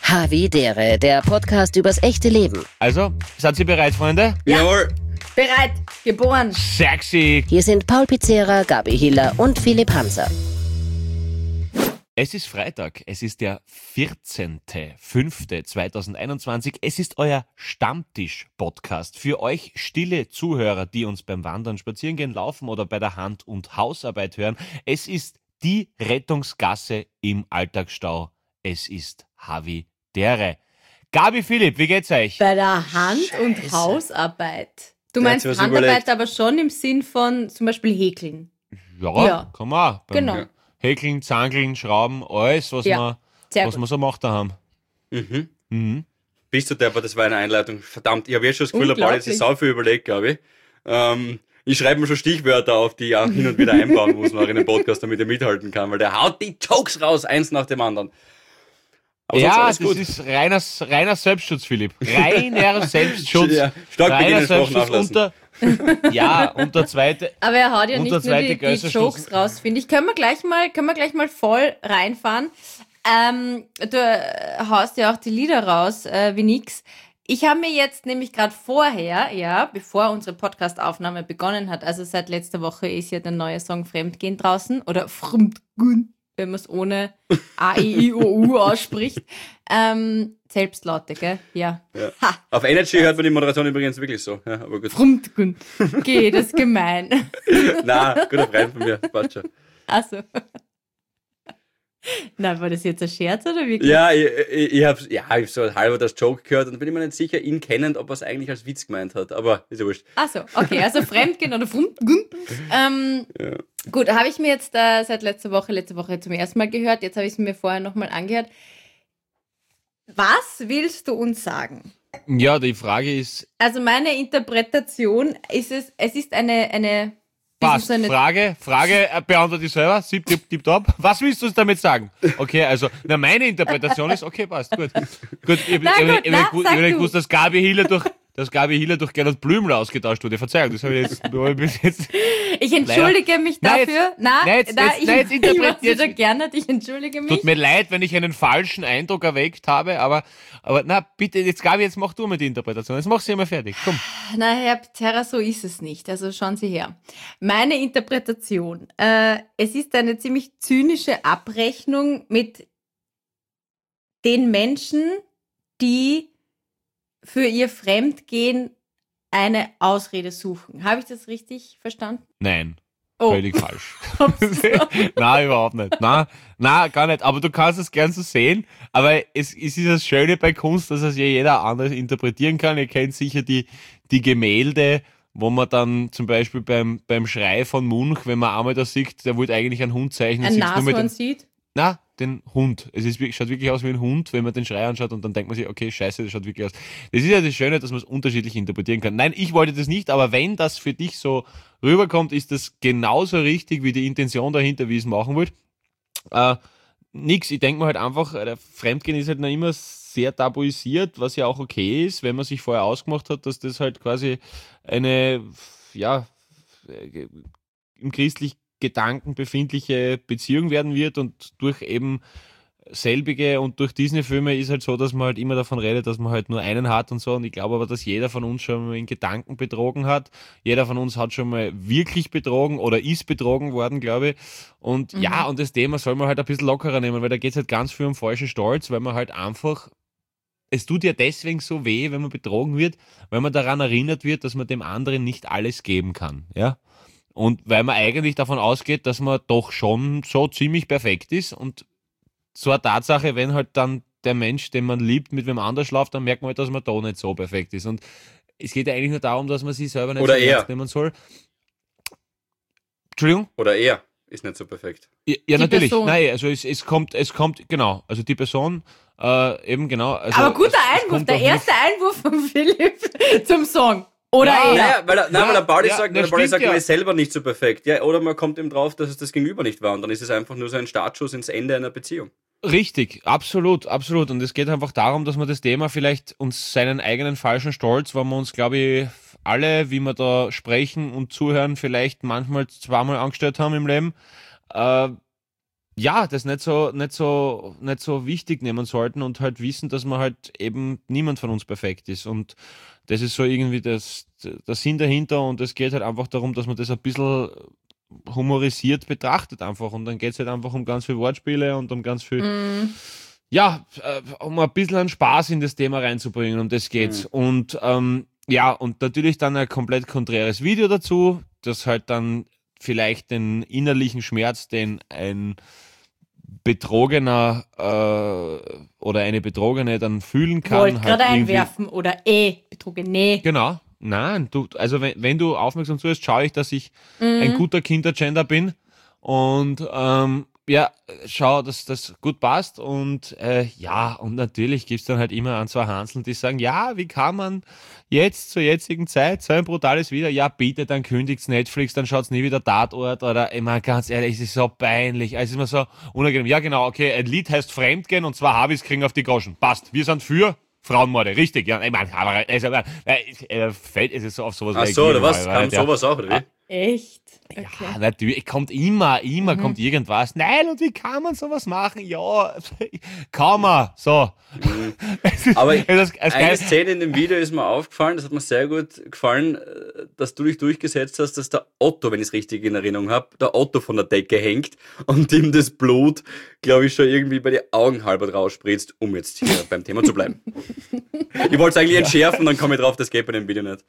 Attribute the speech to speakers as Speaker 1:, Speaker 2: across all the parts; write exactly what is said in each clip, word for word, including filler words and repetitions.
Speaker 1: Havidere, der Podcast übers echte Leben.
Speaker 2: Also, seid ihr bereit, Freunde?
Speaker 3: Ja.
Speaker 4: Jawohl.
Speaker 3: Bereit, geboren.
Speaker 2: Sexy!
Speaker 1: Hier sind Paul Pizzera, Gabi Hiller und Philipp Hanser.
Speaker 2: Es ist Freitag, es ist der vierzehnter fünfter zweitausendeinundzwanzig. Es ist euer Stammtisch-Podcast für euch stille Zuhörer, die uns beim Wandern, Spazierengehen, Laufen oder bei der Hand- und Hausarbeit hören. Es ist die Rettungsgasse im Alltagsstau. Es ist Havidere. Gabi, Philipp, wie geht's euch?
Speaker 3: Bei der Hand- und
Speaker 4: Scheiße.
Speaker 3: Hausarbeit. Du
Speaker 4: Der
Speaker 3: meinst
Speaker 4: hat sich was
Speaker 3: Handarbeit
Speaker 4: überlegt.
Speaker 3: aber schon im Sinn von zum Beispiel Häkeln.
Speaker 2: Ja,
Speaker 3: Ja.
Speaker 2: kann man auch. Beim
Speaker 3: Genau.
Speaker 2: Häkeln, Zangeln, Schrauben, alles, was,
Speaker 3: Ja,
Speaker 2: man,
Speaker 3: sehr
Speaker 2: was
Speaker 3: gut.
Speaker 2: man so macht daheim.
Speaker 4: Mhm.
Speaker 2: Mhm.
Speaker 4: Bist du Depper, das war eine Einleitung. Verdammt, ich habe jetzt schon das Gefühl, der Paul hat sich
Speaker 3: Unglaublich.
Speaker 4: sau viel überlegt, glaube ich. Ähm, ich schreibe mir schon Stichwörter auf, die ich auch hin und wieder einbauen muss noch in den Podcast, damit er mithalten kann, weil der haut die Jokes raus, eins nach dem anderen. Aber sonst
Speaker 2: Ja,
Speaker 4: alles
Speaker 2: das
Speaker 4: gut.
Speaker 2: ist reiner, reiner Selbstschutz, Philipp. Reiner Selbstschutz.
Speaker 4: Ja, stark
Speaker 2: reiner
Speaker 4: beginnen, Spruch nachlassen.
Speaker 2: unter, ja, und der zweite,
Speaker 3: Aber er haut ja
Speaker 2: Und
Speaker 3: nicht
Speaker 2: der
Speaker 3: nur
Speaker 2: zweite
Speaker 3: die, die
Speaker 2: Geisterschutz.
Speaker 3: Jokes raus, finde ich. Können wir gleich mal, können wir gleich mal voll reinfahren. Ähm, du äh, haust ja auch die Lieder raus, äh, wie nix. Ich habe mir jetzt nämlich gerade vorher, ja, bevor unsere Podcast-Aufnahme begonnen hat, also seit letzter Woche ist ja der neue Song Fremdgehen draußen oder Fremdgehen, wenn man es ohne A, I, I, O, U ausspricht. Ähm, Selbstlaute, gell? Ja.
Speaker 4: Ja.
Speaker 3: Ha,
Speaker 4: Auf Energy hört man die Moderation übrigens wirklich so. Ja, aber gut.
Speaker 3: Fremdgehen. Okay, das ist gemein.
Speaker 4: Na, guter Freund von mir, passt schon.
Speaker 3: Also. Na, war das jetzt ein Scherz oder wirklich?
Speaker 4: Ja, ich, ich, ich habe ja, ich hab so halber das Joke gehört und bin mir nicht sicher, ihn kennend, ob er es eigentlich als Witz gemeint hat. Aber ist ja wurscht.
Speaker 3: Achso, okay, also Fremdgehen oder Fremdgehen. Ähm,
Speaker 4: Ja.
Speaker 3: Gut, habe ich mir jetzt äh, seit letzter Woche, letzte Woche zum ersten Mal gehört, jetzt habe ich es mir vorher nochmal angehört. Was willst du uns sagen?
Speaker 2: ja, die Frage ist,
Speaker 3: Also meine Interpretation ist es, es ist eine, eine,
Speaker 2: passt,
Speaker 3: so eine
Speaker 2: Frage, Frage, äh, beantworte ich selber, tipp, tipp, tipp, top. Was willst du uns damit sagen? Okay, also, na, meine Interpretation ist, okay, passt, gut. Gut, ich,
Speaker 3: Na
Speaker 2: ich,
Speaker 3: gut,
Speaker 2: ich, ich,
Speaker 3: na,
Speaker 2: ich, ich,
Speaker 3: sag
Speaker 2: ich
Speaker 3: du.
Speaker 2: gewusst, dass Gabi Hiller durch, dass Gabi Hiller durch Gernot Blümel ausgetauscht wurde. Verzeihung, das habe ich jetzt, nur ein bisschen jetzt.
Speaker 3: Ich entschuldige mich
Speaker 2: Nein, jetzt-
Speaker 3: dafür. Na,
Speaker 2: nein, jetzt-
Speaker 3: na,
Speaker 2: jetzt-
Speaker 3: ich,
Speaker 2: nein, jetzt
Speaker 3: ich
Speaker 2: interpretiert-
Speaker 3: mach's wieder gerne, ich entschuldige mich.
Speaker 2: Tut mir leid, wenn ich einen falschen Eindruck erweckt habe, aber, aber, na, bitte, jetzt Gabi, jetzt mach du mal die Interpretation. Jetzt mach sie immer fertig. Komm.
Speaker 3: Na, Herr Pizzerra, so ist es nicht. Also schauen Sie her. Meine Interpretation. Äh, es ist eine ziemlich zynische Abrechnung mit den Menschen, die für ihr Fremdgehen eine Ausrede suchen. Habe ich das richtig verstanden?
Speaker 2: Nein.
Speaker 3: Oh,
Speaker 2: Völlig falsch.
Speaker 3: ups.
Speaker 2: Nein, überhaupt nicht. Nein, nein, gar nicht. Aber du kannst es gern so sehen. Aber es, es ist das Schöne bei Kunst, dass es ja jeder anders interpretieren kann. Ihr kennt sicher die, die Gemälde, wo man dann zum Beispiel beim, beim Schrei von Munch, wenn man einmal da sieht, der wollte eigentlich einen Hund zeichnen.
Speaker 3: Ein
Speaker 2: sieht's nur mit
Speaker 3: Nashorn
Speaker 2: dem,
Speaker 3: sieht.
Speaker 2: na, den Hund. Es ist, wirklich- schaut wirklich aus wie ein Hund, wenn man den Schrei anschaut und dann denkt man sich, okay, scheiße, das schaut wirklich aus. Das ist ja das Schöne, dass man es unterschiedlich interpretieren kann. Nein, ich wollte das nicht, aber wenn das für dich so rüberkommt, ist das genauso richtig wie die Intention dahinter, wie ich es machen wollte. Äh, nix, ich denke mir halt einfach, äh, Fremdgehen ist halt noch immer sehr tabuisiert, was ja auch okay ist, wenn man sich vorher ausgemacht hat, dass das halt quasi eine, ja, äh, im christlichen Gedanken befindliche Beziehung werden wird und durch eben selbige und durch Disney-Filme ist halt so, dass man halt immer davon redet, dass man halt nur einen hat und so und ich glaube aber, dass jeder von uns schon mal in Gedanken betrogen hat. Jeder von uns hat schon mal wirklich betrogen oder ist betrogen worden, glaube ich. Und
Speaker 3: Mhm.
Speaker 2: ja, und das Thema soll man halt ein bisschen lockerer nehmen, weil da geht es halt ganz viel um falschen Stolz, weil man halt einfach, es tut ja deswegen so weh, wenn man betrogen wird, weil man daran erinnert wird, dass man dem anderen nicht alles geben kann, ja. Und weil man eigentlich davon ausgeht, dass man doch schon so ziemlich perfekt ist und so eine Tatsache, wenn halt dann der Mensch, den man liebt, mit wem anders schlaft, dann merkt man halt, dass man da nicht so perfekt ist. Und es geht ja eigentlich nur darum, dass man sich selber nicht
Speaker 4: Oder
Speaker 2: so
Speaker 4: er.
Speaker 2: ernst nehmen soll. Entschuldigung?
Speaker 4: Oder er ist nicht so perfekt.
Speaker 2: Ja, ja
Speaker 3: Die
Speaker 2: natürlich.
Speaker 3: Person.
Speaker 2: Nein, also es, es kommt, es kommt, genau, also die Person, äh, eben genau. Also
Speaker 3: Aber guter
Speaker 2: es- es
Speaker 3: Einwurf,
Speaker 2: kommt
Speaker 3: der
Speaker 2: auch nicht-
Speaker 3: erste Einwurf von Philipp zum Song. Oder
Speaker 2: Ja,
Speaker 3: er.
Speaker 4: Naja, weil, er- nein,
Speaker 2: Ja,
Speaker 4: weil der Pauli
Speaker 2: ja,
Speaker 4: sagt,
Speaker 2: das
Speaker 4: der Pauli
Speaker 2: stimmt
Speaker 4: sagt
Speaker 2: ja.
Speaker 4: man ist selber nicht so perfekt. Ja, oder man kommt eben drauf, dass es das Gegenüber nicht war und dann ist es einfach nur so ein Startschuss ins Ende einer Beziehung.
Speaker 2: Richtig, absolut, absolut. Und es geht einfach darum, dass man das Thema vielleicht uns seinen eigenen falschen Stolz, weil wir uns, glaube ich, alle, wie wir da sprechen und zuhören, vielleicht manchmal zweimal angestellt haben im Leben, äh, ja, das nicht so, nicht so, nicht so wichtig nehmen sollten und halt wissen, dass man halt eben niemand von uns perfekt ist. Und das ist so irgendwie das, der Sinn dahinter und es geht halt einfach darum, dass man das ein bisschen humorisiert betrachtet einfach und dann geht es halt einfach um ganz viele Wortspiele und um ganz viel,
Speaker 3: Mm.
Speaker 2: ja, äh, um ein bisschen einen Spaß in das Thema reinzubringen, um das geht's.
Speaker 4: Mhm.
Speaker 2: Und ähm, ja, und natürlich dann ein komplett konträres Video dazu, das halt dann vielleicht den innerlichen Schmerz, den ein Betrogener äh, oder eine Betrogene dann fühlen kann.
Speaker 3: Wollt
Speaker 2: halt
Speaker 3: gerade
Speaker 2: irgendwie-
Speaker 3: einwerfen oder eh, betrogene.
Speaker 2: Genau. Nein, du, also wenn, wenn du aufmerksam zuhörst, schaue ich, dass ich
Speaker 3: Mhm.
Speaker 2: ein guter Kindergender bin und ähm, ja, schau, dass das gut passt und äh, ja, und natürlich gibt's dann halt immer ein, zwei Hanseln, die sagen, ja, wie kann man jetzt zur jetzigen Zeit so ein brutales Video, ja bitte, dann kündigt's Netflix, dann schaut's nie wieder Tatort oder, ich meine, ganz ehrlich, es ist so peinlich, es ist immer so unangenehm. Ja genau, okay, ein Lied heißt Fremdgehen und zwar Habis kriegen auf die Groschen, passt, wir sind für Frauenmorde, richtig, ja, ich meine, aber also, äh, äh, fällt es ist so auf sowas
Speaker 4: Ach so, oder was?
Speaker 2: reagieren,
Speaker 4: Kam
Speaker 2: ja.
Speaker 4: sowas auch, oder wie?
Speaker 3: Echt?
Speaker 2: Ja,
Speaker 3: Okay.
Speaker 2: natürlich, kommt immer, immer kommt irgendwas. Nein, und wie kann man sowas machen? Ja, kann man, so. Es ist-
Speaker 4: Aber
Speaker 2: es ist- es
Speaker 4: eine
Speaker 2: geil-
Speaker 4: Szene in dem Video ist mir aufgefallen, das hat mir sehr gut gefallen, äh, dass du dich durchgesetzt hast, dass der Otto, wenn ich es richtig in Erinnerung habe, der Otto von der Decke hängt und ihm das Blut, glaube ich, schon irgendwie bei den Augen halber rausspritzt, um jetzt hier beim Thema zu bleiben. Ich wollte es eigentlich entschärfen, dann komme ich drauf, das geht bei dem Video nicht.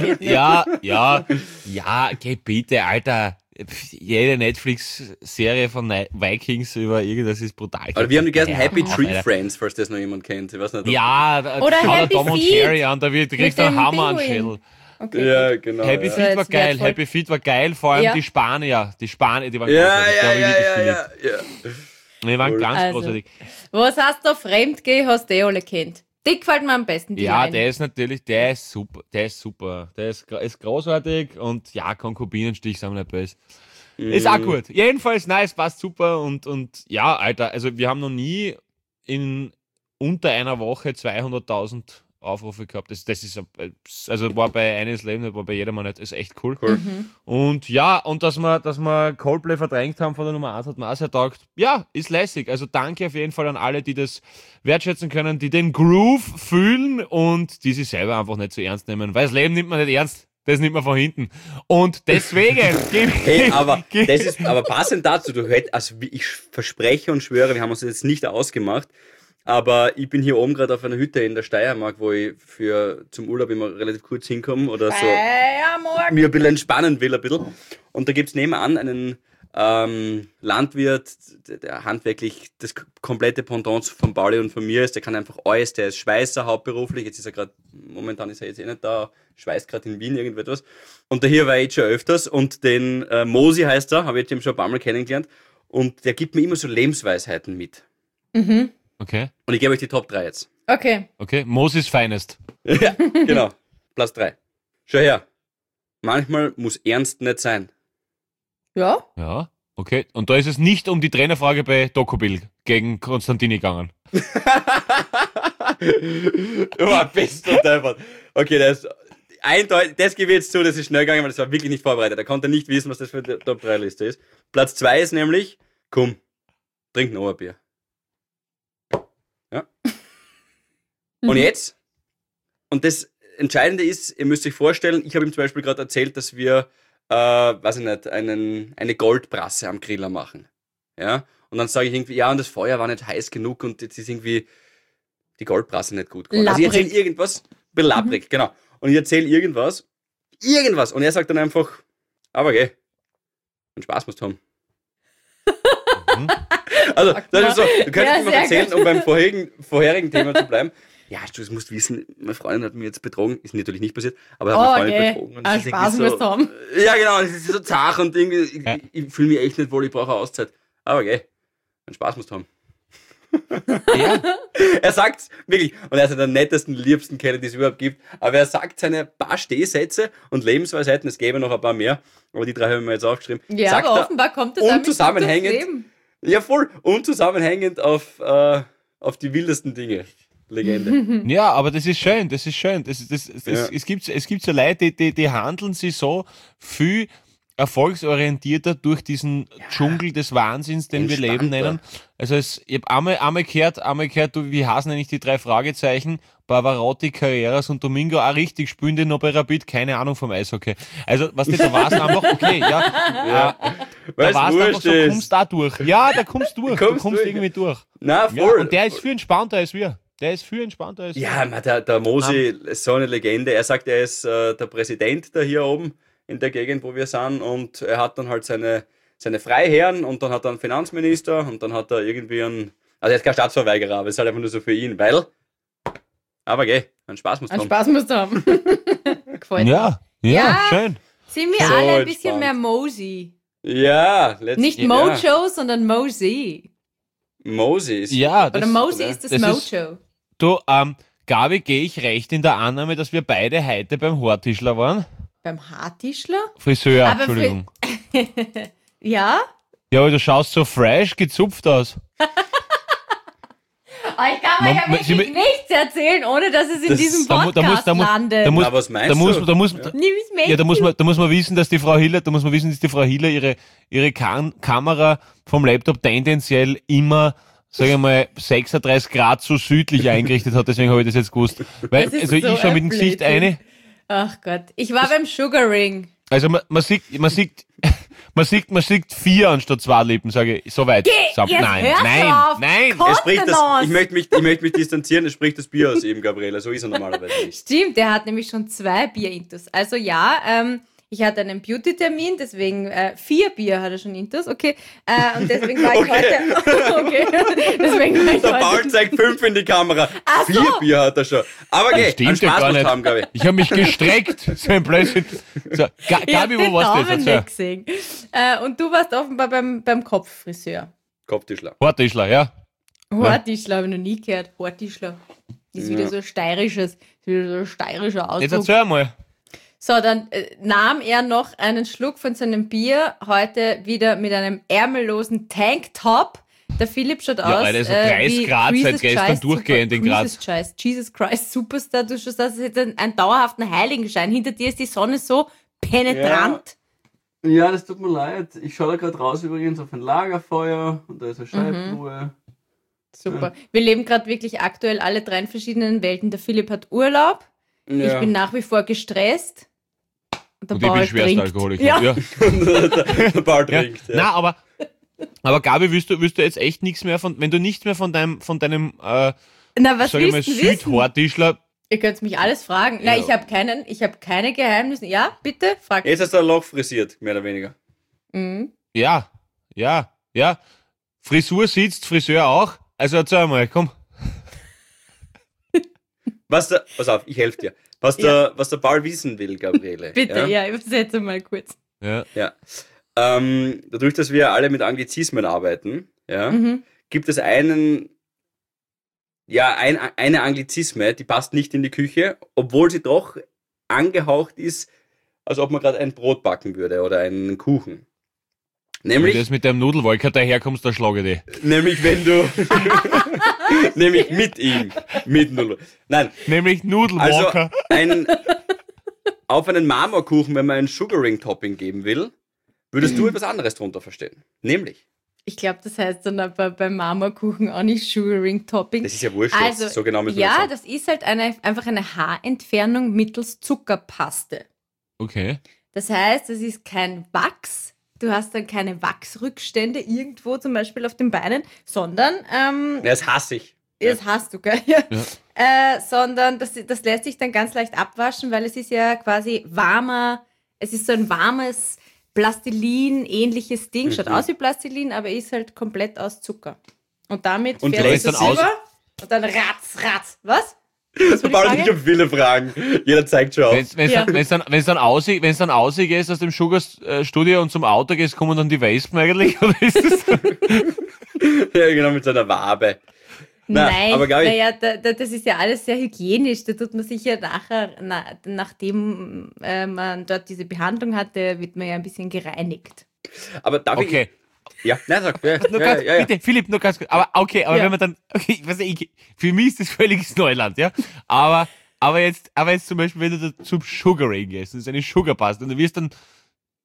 Speaker 2: Ja, ja, ja, geh bitte, Alter. Jede Netflix-Serie von Ni- Vikings über irgendwas ist brutal.
Speaker 4: Aber wir haben die ganzen
Speaker 2: Ja,
Speaker 4: Happy
Speaker 2: auf,
Speaker 4: Tree
Speaker 2: Alter.
Speaker 4: Friends, falls das noch jemand kennt. Ich weiß nicht. ob-
Speaker 2: Ja, da-
Speaker 3: Oder
Speaker 2: schau dir
Speaker 3: Happy
Speaker 2: Tom und
Speaker 3: Feet.
Speaker 2: Jerry an, da wird, da kriegst du einen
Speaker 3: dem
Speaker 2: Hammer an den
Speaker 3: Pinguin.
Speaker 2: Schädel.
Speaker 3: Okay.
Speaker 4: Ja, genau.
Speaker 2: Happy
Speaker 4: ja.
Speaker 2: Feet war
Speaker 3: jetzt
Speaker 2: geil,
Speaker 3: wertvoll.
Speaker 2: Happy Feet war geil, vor allem
Speaker 3: Ja.
Speaker 2: die Spanier, die Spanier, die waren
Speaker 4: Ja,
Speaker 2: großartig,
Speaker 4: ja,
Speaker 2: da hab ich
Speaker 4: ja,
Speaker 2: wirklich
Speaker 4: ja,
Speaker 2: geliebt.
Speaker 4: ja, ja.
Speaker 2: Die waren
Speaker 4: Cool.
Speaker 2: ganz
Speaker 3: Also.
Speaker 2: großartig.
Speaker 3: Was hast du Fremdgeh, hast du eh alle kennt. Die gefällt mir am besten, die
Speaker 2: Ja,
Speaker 3: Line.
Speaker 2: der ist natürlich, der ist super, der ist super. Der ist, gro- ist großartig und ja, Konkubinenstich, sagen wir nicht böse. Ist auch gut. Jedenfalls, nice, passt super und, und ja, Alter, also wir haben noch nie in unter einer Woche zweihunderttausend Aufrufe gehabt. Das, das ist, also war bei eines Leben, war bei jedermann nicht, ist echt cool.
Speaker 4: Cool.
Speaker 3: Mhm.
Speaker 2: Und ja, und dass wir, dass wir Coldplay verdrängt haben von der Nummer eins, hat mir auch sehr taugt. Ja, ist lässig. Also danke auf jeden Fall an alle, die das wertschätzen können, die den Groove fühlen und die sich selber einfach nicht so ernst nehmen. Weil das Leben nimmt man nicht ernst. Das nimmt man von hinten. Und deswegen gebe ich.
Speaker 4: Hey, aber
Speaker 2: geb-
Speaker 4: das ist, aber passend dazu, du hätt, also wie ich verspreche und schwöre, wir haben uns das jetzt nicht ausgemacht, aber ich bin hier oben gerade auf einer Hütte in der Steiermark, wo ich für zum Urlaub immer relativ kurz hinkomme oder so
Speaker 3: Ja, morgen.
Speaker 4: mir ein bisschen entspannen will, ein bisschen. Und da gibt's nebenan einen ähm, Landwirt, der- der handwerklich das k- komplette Pendant von Pauli und von mir ist. Der kann einfach alles, der ist Schweißer hauptberuflich. Jetzt ist er gerade, momentan ist er jetzt eh nicht da, schweißt gerade in Wien irgendetwas. Und der hier war ich jetzt schon öfters. Und den äh, Mosi heißt er, habe ich jetzt eben schon ein paar Mal kennengelernt. Und der gibt mir immer so Lebensweisheiten mit.
Speaker 3: Mhm.
Speaker 2: Okay,
Speaker 4: Und ich gebe euch die Top drei jetzt.
Speaker 3: Okay.
Speaker 2: okay. Moses Finest.
Speaker 4: Ja, genau. Platz drei. Schau her. Manchmal muss ernst nicht sein.
Speaker 3: Ja.
Speaker 2: Ja, okay. Und da ist es nicht um die Trainerfrage bei Dokobil gegen Konstantini gegangen.
Speaker 4: Ja, bist du deppert. Okay, das eindeutig, das gebe ich jetzt zu, das ist schnell gegangen, weil das war wirklich nicht vorbereitet. Er konnte nicht wissen, was das für eine Top drei Liste ist. Platz zwei ist nämlich, komm, trink noch ein Bier. Ja. Und jetzt? Und das Entscheidende ist, ihr müsst euch vorstellen, ich habe ihm zum Beispiel gerade erzählt, dass wir, äh, weiß ich nicht, einen, eine Goldbrasse am Griller machen. Ja. Und dann sage ich irgendwie, ja, und das Feuer war nicht heiß genug und jetzt ist irgendwie die Goldbrasse nicht gut geworden. Also ich erzähle
Speaker 3: Labbrig.
Speaker 4: irgendwas, belabbrig, genau. Und ich erzähle irgendwas, irgendwas. Und er sagt dann einfach, aber geh, einen Spaß musst du haben.
Speaker 2: Mhm.
Speaker 4: Also, das ist so, du könntest
Speaker 3: Ja,
Speaker 4: mir noch
Speaker 3: sehr
Speaker 4: erzählen,
Speaker 3: gut.
Speaker 4: um beim vorherigen, vorherigen Thema zu bleiben. Ja, du musst wissen, meine Freundin hat mich jetzt betrogen, ist natürlich nicht passiert, aber
Speaker 3: Oh,
Speaker 4: hat meine Freundin
Speaker 3: okay.
Speaker 4: betrogen. Und
Speaker 3: Ah,
Speaker 4: das ist
Speaker 3: Spaß
Speaker 4: irgendwie
Speaker 3: musst du haben.
Speaker 4: Ja, genau, und es ist so zart und irgendwie, ich,
Speaker 2: Ja.
Speaker 4: ich fühle mich echt nicht wohl, ich brauche eine Auszeit. Aber geh, einen Spaß musst du haben.
Speaker 2: Ja.
Speaker 4: Er sagt's wirklich, und er ist einer der nettesten, liebsten Kerle, die es überhaupt gibt, aber er sagt seine paar Stehsätze und Lebensweisheiten, es gäbe noch ein paar mehr, aber die drei haben wir jetzt aufgeschrieben.
Speaker 3: Ja,
Speaker 4: sagt
Speaker 3: aber
Speaker 4: er
Speaker 3: offenbar kommt das damit
Speaker 4: unzusammenhängend.
Speaker 3: gut durchs Leben.
Speaker 4: Ja, voll, unzusammenhängend auf, äh, auf die wildesten Dinge. Legende.
Speaker 2: Ja, aber das ist schön, das ist schön. Das, das, das,
Speaker 4: Ja.
Speaker 2: es, gibt, es gibt so Leute, die, die, die handeln sich so viel, äh, erfolgsorientierter durch diesen Dschungel des Wahnsinns, den wir Leben
Speaker 4: entspannter.
Speaker 2: nennen. Also es, ich habe einmal, einmal gehört, einmal gehört, du, wie heißen eigentlich die drei Fragezeichen? Pavarotti, Carreras und Domingo, auch richtig, spielen die noch bei Rapid, keine Ahnung vom Eishockey. Also, was nicht, da war's einfach, okay, ja, ja. Da
Speaker 4: Weil's
Speaker 2: war's einfach
Speaker 4: wurscht
Speaker 2: so,
Speaker 4: ist.
Speaker 2: kommst da durch. Ja, da kommst du durch, du
Speaker 4: Kommst
Speaker 2: kommst
Speaker 4: durch.
Speaker 2: irgendwie durch.
Speaker 4: Na,
Speaker 2: Ja,
Speaker 4: voll.
Speaker 2: und der ist viel entspannter als wir. Der ist viel entspannter als wir.
Speaker 4: Ja, man, der, der Mosi ist so eine Legende. Er sagt, er ist äh, der Präsident da hier oben in der Gegend, wo wir sind. Und er hat dann halt seine, seine Freiherren und dann hat er einen Finanzminister und dann hat er irgendwie einen. Also er ist kein Staatsverweigerer, aber es ist halt einfach nur so für ihn, weil. Aber geh, einen Spaß muss
Speaker 3: Einen
Speaker 4: haben.
Speaker 3: Spaß musst du haben. Gefällt mir.
Speaker 2: Ja, ja,
Speaker 3: Ja.
Speaker 2: schön.
Speaker 3: Sind wir
Speaker 4: So
Speaker 3: alle ein bisschen
Speaker 4: entspannt.
Speaker 3: mehr Mosey.
Speaker 4: Ja, let's,
Speaker 3: Nicht
Speaker 4: ja.
Speaker 3: Mojo, sondern Mosey.
Speaker 4: Mosi ist.
Speaker 2: Ja, das,
Speaker 3: Oder Mosey ist das,
Speaker 2: das ist-
Speaker 3: Mojo.
Speaker 2: du, ähm, Gabi, gehe ich recht in der Annahme, dass wir beide heute beim Haartischler waren?
Speaker 3: Beim Haartischler?
Speaker 2: Friseur,
Speaker 3: Aber für-
Speaker 2: Entschuldigung.
Speaker 3: Ja?
Speaker 2: Ja, aber du schaust so fresh gezupft aus.
Speaker 3: Oh, ich kann
Speaker 2: Man-
Speaker 3: mir ja
Speaker 2: man- sie-
Speaker 3: wirklich nichts erzählen, ohne dass es in
Speaker 4: Das-
Speaker 3: diesem
Speaker 2: da mu- da muss-
Speaker 3: Podcast
Speaker 2: da mu-
Speaker 3: landet.
Speaker 2: Da muss,
Speaker 4: Na, was meinst
Speaker 2: da muss,
Speaker 4: du?
Speaker 2: da muss,
Speaker 4: Ja.
Speaker 2: da,
Speaker 3: Nimm's mit.
Speaker 2: ja, da muss man, da muss man wissen, dass die Frau Hiller, da muss man wissen, dass die Frau Hiller ihre, ihre Kam Kamera vom Laptop tendenziell immer, sag ich mal, sechsunddreißig Grad so südlich eingerichtet hat, deswegen habe ich das jetzt gewusst. Weil,
Speaker 3: Das ist
Speaker 2: also
Speaker 3: so
Speaker 2: ich schaue mit dem
Speaker 3: ein
Speaker 2: Gesicht
Speaker 3: Blödsinn.
Speaker 2: eine,
Speaker 3: Ach Gott. Ich war beim Sugaring.
Speaker 2: also man, man sieht, man sieht, man sieht, man sieht vier anstatt zwei Lippen, sage ich, so weit. So,
Speaker 3: jetzt
Speaker 2: nein,
Speaker 3: hör's
Speaker 2: nein,
Speaker 3: auf.
Speaker 2: nein.
Speaker 3: Komm.
Speaker 4: Es spricht das,
Speaker 3: Kontenance.
Speaker 4: ich, möchte mich, ich möchte mich distanzieren, es spricht das Bier aus ihm, Gabriela. So ist er normalerweise nicht.
Speaker 3: Stimmt, der hat nämlich schon zwei Bier-Intus. Also ja, ähm, ich hatte einen Beauty-Termin, deswegen äh, vier Bier hat er schon Intus, okay. Äh, und deswegen war ich heute... okay. Deswegen war ich
Speaker 4: Der Paul
Speaker 3: heute...
Speaker 4: zeigt fünf in die Kamera.
Speaker 3: Ach so.
Speaker 4: Vier Bier hat er schon. Aber
Speaker 2: Das
Speaker 4: geh, einen
Speaker 2: stimmt ja
Speaker 4: Spaß
Speaker 2: gar
Speaker 4: musst
Speaker 2: nicht.
Speaker 4: du haben, Gabi.
Speaker 2: Ich habe mich gestreckt, so ein Blödsinn. So, Ga
Speaker 3: Ich hab
Speaker 2: Gabi,
Speaker 3: den
Speaker 2: wo warst du
Speaker 3: Daumen
Speaker 2: jetzt?
Speaker 3: nicht
Speaker 2: Erzähl.
Speaker 3: gesehen. Äh, und du warst offenbar beim, beim Kopffriseur.
Speaker 4: Kopftischler.
Speaker 2: Haartischler, ja.
Speaker 3: Hortischler habe ich noch nie gehört. Hortischler. Das ist wieder
Speaker 4: Ja.
Speaker 3: so ein steirisches, ist wieder so ein steirischer
Speaker 2: Jetzt
Speaker 3: Ausdruck.
Speaker 2: erzähl mal.
Speaker 3: So, dann äh, nahm er noch einen Schluck von seinem Bier, heute wieder mit einem ärmellosen Tanktop. Der Philipp schaut
Speaker 2: Ja,
Speaker 3: aus
Speaker 2: Alter, so
Speaker 3: äh,
Speaker 2: dreißig
Speaker 3: wie
Speaker 2: Grad seit
Speaker 3: Jesus
Speaker 2: gestern
Speaker 3: Christ
Speaker 2: durchgehend in
Speaker 3: Super-
Speaker 2: Graz.
Speaker 3: Jesus Christ, Jesus Christ Superstar. Du schaust aus, als hätte einen, einen dauerhaften Heiligenschein. Hinter dir ist die Sonne so penetrant.
Speaker 4: Ja, das tut mir leid. Ich schaue da gerade raus übrigens auf ein Lagerfeuer und da ist eine Scheibruhe.
Speaker 3: Super. Wir leben gerade wirklich aktuell alle drei in verschiedenen Welten. Der Philipp hat Urlaub.
Speaker 4: Ja.
Speaker 3: Ich bin nach wie vor gestresst. Und der
Speaker 2: Und ich bin
Speaker 3: Paul
Speaker 2: schwerster
Speaker 3: trinkt.
Speaker 2: Alkoholiker.
Speaker 3: Ja.
Speaker 2: Ja.
Speaker 4: der Paul
Speaker 2: Ja.
Speaker 4: trinkt. Ja.
Speaker 2: Na, aber, aber Gabi, willst du, willst du jetzt echt nichts mehr von, wenn du nichts mehr von deinem, von deinem, äh,
Speaker 3: Na, was
Speaker 2: sag ich mal,
Speaker 3: willst du wissen?
Speaker 2: Südhaartischler,
Speaker 3: Ihr könnt mich alles fragen. Nein,
Speaker 2: Ja.
Speaker 3: ich habe keinen, ich habe keine Geheimnisse. Ja, bitte, frag.
Speaker 4: Jetzt hast du ein Loch frisiert, mehr oder weniger.
Speaker 3: Mhm.
Speaker 2: ja, ja, ja. Frisur sitzt, Friseur auch. Also erzähl mal, komm.
Speaker 4: Was der, pass auf, ich helfe dir. Was der, was der Paul wissen will, Gabriele.
Speaker 3: Bitte,
Speaker 4: ja?
Speaker 3: ja, übersetze mal kurz.
Speaker 2: Ja.
Speaker 4: Ja. Ähm, dadurch, dass wir alle mit Anglizismen arbeiten, ja,
Speaker 3: Mhm.
Speaker 4: gibt es einen, ja, ein, eine Anglizisme, die passt nicht in die Küche, obwohl sie doch angehaucht ist, als ob man gerade ein Brot backen würde oder einen Kuchen.
Speaker 2: Wenn du
Speaker 4: Nämlich,
Speaker 2: jetzt mit deinem Nudelwolker daherkommst, da schlage ich dich.
Speaker 4: nämlich wenn du, nämlich mit ihm, mit Null. Nein,
Speaker 2: Nämlich
Speaker 4: also
Speaker 2: Nudelwalker.
Speaker 4: ein, auf einen Marmorkuchen, wenn man ein Sugaring-Topping geben will, würdest du etwas anderes drunter verstehen. Nämlich,
Speaker 3: Ich glaube, das heißt dann aber beim Marmorkuchen auch nicht Sugaring Topping.
Speaker 4: das ist ja wurscht,
Speaker 3: Also,
Speaker 4: jetzt, so genau müssen wir
Speaker 3: ja,
Speaker 4: das
Speaker 3: das ist halt eine, einfach eine Haarentfernung mittels Zuckerpaste.
Speaker 2: Okay.
Speaker 3: Das heißt, es ist kein Wachs. Du hast dann keine Wachsrückstände irgendwo, zum Beispiel auf den Beinen, sondern, ähm,
Speaker 4: Ja, das hasse ich.
Speaker 3: das hast du, gell? Ja. Äh, sondern das, das lässt sich dann ganz leicht abwaschen, weil es ist ja quasi warmer, es ist so ein warmes Plastilin-ähnliches Ding. Schaut
Speaker 4: Mhm.
Speaker 3: aus wie Plastilin, aber ist halt komplett aus Zucker. Und damit
Speaker 4: Und
Speaker 3: fährst
Speaker 4: lässt
Speaker 3: du
Speaker 2: dann aus-
Speaker 3: rüber und dann ratz, ratz. Was? Was war die
Speaker 4: Paul,
Speaker 3: Frage?
Speaker 4: ich habe viele Fragen. Jeder zeigt schon auf.
Speaker 2: Wenn es
Speaker 3: Ja.
Speaker 2: dann, wenn's dann, wenn's dann, aussieht, wenn's dann ausgehst aus dem Sugar-Studio und zum Auto gehst, kommen dann die Wespen eigentlich? Oder ist das so?
Speaker 4: Ja, genau, mit seiner Wabe. Na,
Speaker 3: Nein,
Speaker 4: aber Gabi-
Speaker 3: naja, da, da, das ist ja alles sehr hygienisch. Da tut man sich ja nachher, na, nachdem äh, man dort diese Behandlung hatte, wird man ja ein bisschen gereinigt.
Speaker 4: Aber darf
Speaker 2: Okay.
Speaker 4: ich... Ja, nein, sag. Ja,
Speaker 2: Nur
Speaker 4: ja,
Speaker 2: ganz,
Speaker 4: ja, ja.
Speaker 2: Bitte, Philipp, nur ganz kurz. Aber okay, aber
Speaker 3: Ja.
Speaker 2: wenn man dann, okay, ich weiß nicht, ich, für mich ist das völliges Neuland, ja. Aber, aber jetzt, aber jetzt zum Beispiel, wenn du da zum Sugaring gehst, das ist eine Sugarpaste und du wirst dann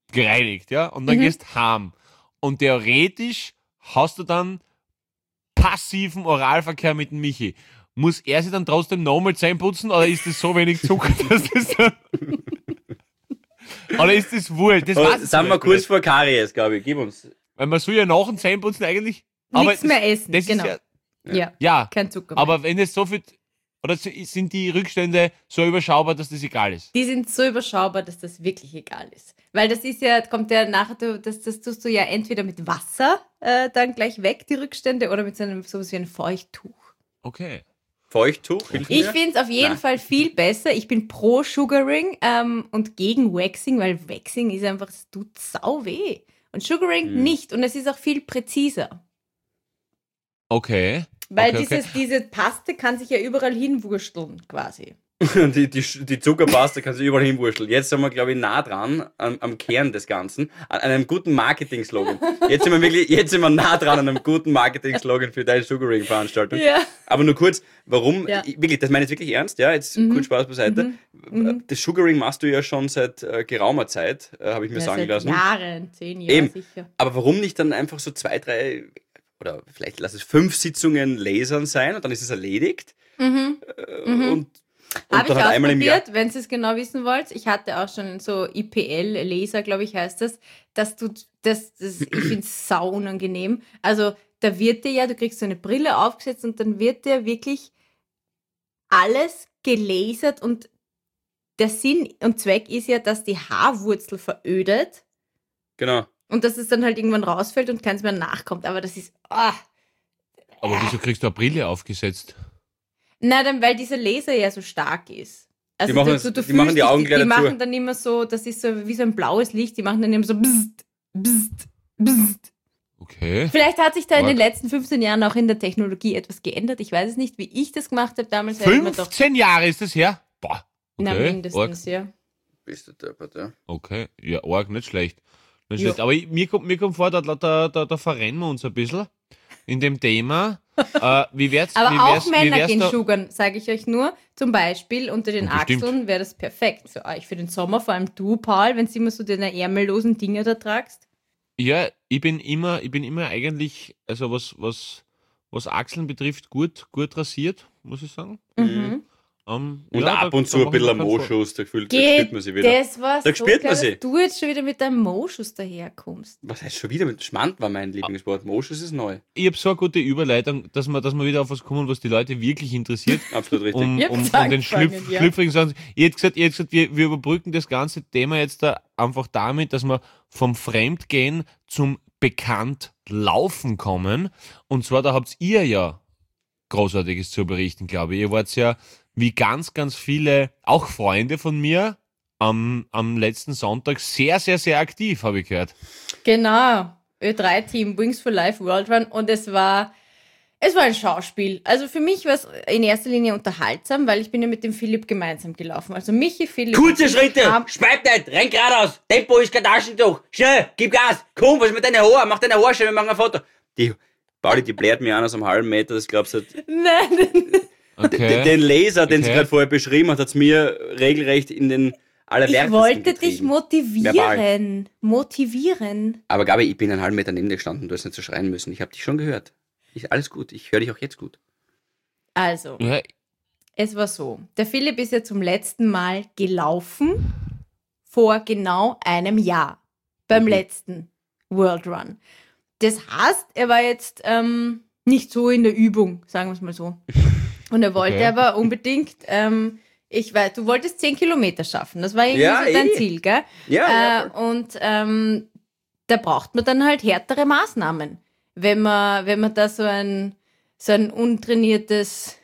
Speaker 2: gereinigt, ja, und dann
Speaker 3: Mhm.
Speaker 2: gehst heim. Und theoretisch hast du dann passiven Oralverkehr mit dem Michi. Muss er sich dann trotzdem nochmal Zähne putzen oder ist das so wenig Zucker, dass das dann oder ist das wohl? Das
Speaker 4: Oh,
Speaker 2: weiß ich
Speaker 4: sind
Speaker 2: zum
Speaker 4: wir
Speaker 2: Beispiel
Speaker 4: kurz
Speaker 2: nicht.
Speaker 4: vor Karies, glaube ich. Gib uns.
Speaker 2: Weil man soll ja nach dem Zähneputzen eigentlich. Aber
Speaker 3: Nichts mehr essen,
Speaker 2: das
Speaker 3: genau.
Speaker 2: Ist ja,
Speaker 3: Ja,
Speaker 2: ja,
Speaker 3: kein Zucker mehr.
Speaker 2: aber wenn es so viel. Oder sind die Rückstände so überschaubar, dass das egal ist?
Speaker 3: Die sind so überschaubar, dass das wirklich egal ist. Weil das ist ja, kommt ja nachher, du- das, das tust du ja entweder mit Wasser äh, dann gleich weg, die Rückstände, oder mit so einem sowas wie ein Feuchttuch.
Speaker 2: Okay.
Speaker 4: Feuchttuch? Hilft
Speaker 3: Ich
Speaker 4: mir?
Speaker 3: finde es auf jeden
Speaker 4: Nein.
Speaker 3: Fall viel besser. Ich bin pro Sugaring ähm, und gegen Waxing, weil Waxing ist einfach, es tut sau weh. Und Sugaring
Speaker 4: Hm.
Speaker 3: nicht. Und es ist auch viel präziser.
Speaker 2: Okay.
Speaker 3: Weil
Speaker 2: okay, okay.
Speaker 3: dieses, diese Paste kann sich ja überall hinwursteln, quasi.
Speaker 4: Die, die, die Zuckerpaste kannst du überall hinwurschteln. Jetzt sind wir, glaube ich, nah dran am, am Kern des Ganzen, an einem guten Marketing-Slogan. Jetzt sind wir wirklich, jetzt sind wir nah dran an einem guten Marketing-Slogan für deine Sugaring-Veranstaltung.
Speaker 3: Ja.
Speaker 4: Aber nur kurz, warum,
Speaker 3: Ja.
Speaker 4: ich- wirklich, das meine ich jetzt wirklich ernst, ja, jetzt
Speaker 3: Mhm.
Speaker 4: kurz Spaß beiseite.
Speaker 3: Mhm.
Speaker 4: Das Sugaring machst du ja schon seit äh, geraumer Zeit, äh, habe ich mir
Speaker 3: Ja,
Speaker 4: sagen
Speaker 3: seit
Speaker 4: lassen.
Speaker 3: Jahren, zehn Jahre
Speaker 4: Eben.
Speaker 3: sicher.
Speaker 4: Aber warum nicht dann einfach so zwei, drei, oder vielleicht lass es fünf Sitzungen lasern sein und dann ist es erledigt.
Speaker 3: Mhm.
Speaker 4: Äh,
Speaker 3: Mhm.
Speaker 4: Und,
Speaker 3: Habe
Speaker 4: und
Speaker 3: ich
Speaker 4: dann halt einmal im Jahr.
Speaker 3: ausprobiert, wenn ihr es genau wissen wollt. Ich hatte auch schon so I P L-Laser, glaube ich, heißt das. Das tut, das, das, ich finde es sau unangenehm. Also da wird dir ja, du kriegst so eine Brille aufgesetzt und dann wird dir wirklich alles gelasert und der Sinn und Zweck ist ja, dass die Haarwurzel verödet
Speaker 4: Genau.
Speaker 3: und dass es dann halt irgendwann rausfällt und keins mehr nachkommt. Aber das ist, ah.
Speaker 2: Aber wieso kriegst du eine Brille aufgesetzt?
Speaker 3: Na, dann, weil dieser Laser ja so stark ist. Also
Speaker 4: Die machen
Speaker 3: du,
Speaker 4: das-
Speaker 3: du, du
Speaker 4: die machen die
Speaker 3: fühlst
Speaker 4: Augen
Speaker 3: dich, die,
Speaker 4: gleich
Speaker 3: die
Speaker 4: dazu.
Speaker 3: machen dann immer so, das ist so wie so ein blaues Licht, die machen dann immer so bzzt, bzzt, bzzt.
Speaker 2: Okay.
Speaker 3: Vielleicht hat sich da in den
Speaker 2: Arg.
Speaker 3: letzten fünfzehn Jahren auch in der Technologie etwas geändert. Ich weiß es nicht, wie ich das gemacht habe damals. hätte man doch,
Speaker 2: fünfzehn Jahre ist das her? Boah.
Speaker 3: na,
Speaker 2: Okay.
Speaker 3: mindestens,
Speaker 2: Arg.
Speaker 3: ja.
Speaker 4: Bist du deppert, ja.
Speaker 2: Okay. Ja, arg, nicht schlecht. Nicht
Speaker 3: Ja.
Speaker 2: schlecht. Aber ich, mir, kommt, mir kommt vor, da, da, da, da verrennen wir uns ein bisschen in dem Thema. äh, wie wär's,
Speaker 3: Aber
Speaker 2: wie
Speaker 3: auch
Speaker 2: wär's, wie
Speaker 3: Männer
Speaker 2: wär's
Speaker 3: gehen
Speaker 2: da,
Speaker 3: sugern, sage ich euch nur. Zum Beispiel unter den
Speaker 2: Bestimmt.
Speaker 3: Achseln wäre das perfekt für euch, für den Sommer. Vor allem du, Paul, wenn du immer so deine ärmellosen Dinger da tragst.
Speaker 2: Ja, ich bin immer, ich bin immer eigentlich, also was, was, was Achseln betrifft, gut, gut rasiert, muss ich sagen.
Speaker 3: Mhm.
Speaker 2: Ähm,
Speaker 4: Und
Speaker 2: ja,
Speaker 4: ab
Speaker 2: da-
Speaker 4: und
Speaker 2: da
Speaker 4: zu ein
Speaker 2: mach ich
Speaker 4: bisschen
Speaker 2: mir
Speaker 4: ein
Speaker 2: keinen
Speaker 4: Moschus, da fühlt, da
Speaker 3: Geht
Speaker 4: spürt man sie wieder.
Speaker 3: Das war
Speaker 4: Da
Speaker 3: so
Speaker 4: spürt
Speaker 3: geil,
Speaker 4: man sie.
Speaker 3: dass du jetzt schon wieder mit deinem Moschus daherkommst.
Speaker 4: Was heißt schon wieder mit Schmand war mein Lieblingswort. Moschus ist neu.
Speaker 2: Ich habe so eine gute Überleitung, dass wir, dass wir wieder auf was kommen, was die Leute wirklich interessiert,
Speaker 4: Absolut richtig.
Speaker 2: um,
Speaker 3: Ich hab's
Speaker 2: um, um den
Speaker 3: angefangen,
Speaker 2: Schlüpf,
Speaker 3: ja.
Speaker 2: schlüpfrigen Sachen. Ihr habt gesagt, ihr habt gesagt wir, wir überbrücken das ganze Thema jetzt da einfach damit, dass wir vom Fremdgehen zum bekannt Laufen kommen. Und zwar, da habt ihr ja Großartiges zu berichten, glaube ich. Ihr wart ja wie ganz, ganz viele, auch Freunde von mir, am, am letzten Sonntag sehr, sehr, sehr aktiv, habe ich gehört.
Speaker 3: Genau. Ö drei Team, Wings for Life World Run. Und es war, es war ein Schauspiel. Also für mich war es in erster Linie unterhaltsam, weil ich bin ja mit dem Philipp gemeinsam gelaufen. Also Michi, Philipp.
Speaker 4: Kurze
Speaker 3: und ich
Speaker 4: Schritte,
Speaker 3: haben-
Speaker 4: schweib nicht, renn geradeaus, Tempo ist kein Taschentuch, schnell, gib Gas, komm, was ist mit deinen Haaren, mach deine Haare schön, wir machen ein Foto. Die, Pauli, die blärt mir an aus einem halben Meter, das glaubst du.
Speaker 3: Nein,
Speaker 2: Okay.
Speaker 4: Den Laser, den sie
Speaker 2: Okay.
Speaker 4: gerade vorher beschrieben hat, hat es mir regelrecht in den allerwertesten
Speaker 3: ich wollte dich
Speaker 4: getrieben.
Speaker 3: motivieren. Motivieren.
Speaker 4: Aber Gabi, ich bin einen halben Meter neben dir gestanden, du hast nicht so schreien müssen, ich habe dich schon gehört. Ich, alles gut, ich höre dich auch jetzt gut.
Speaker 3: Also,
Speaker 2: Ja,
Speaker 3: es war so. Der Philipp ist ja zum letzten Mal gelaufen vor genau einem Jahr. Beim
Speaker 4: Mhm.
Speaker 3: letzten World Run. Das heißt, er war jetzt ähm, nicht so in der Übung, sagen wir es mal so. Und er wollte
Speaker 2: Okay.
Speaker 3: aber unbedingt, ähm, ich weiß, du wolltest zehn Kilometer schaffen. Das war irgendwie
Speaker 4: Ja,
Speaker 3: so dein
Speaker 4: eh.
Speaker 3: Ziel, gell?
Speaker 4: Ja, ja,
Speaker 3: Äh, und ähm, da braucht man dann halt härtere Maßnahmen. Wenn man, wenn man da so ein, so ein untrainiertes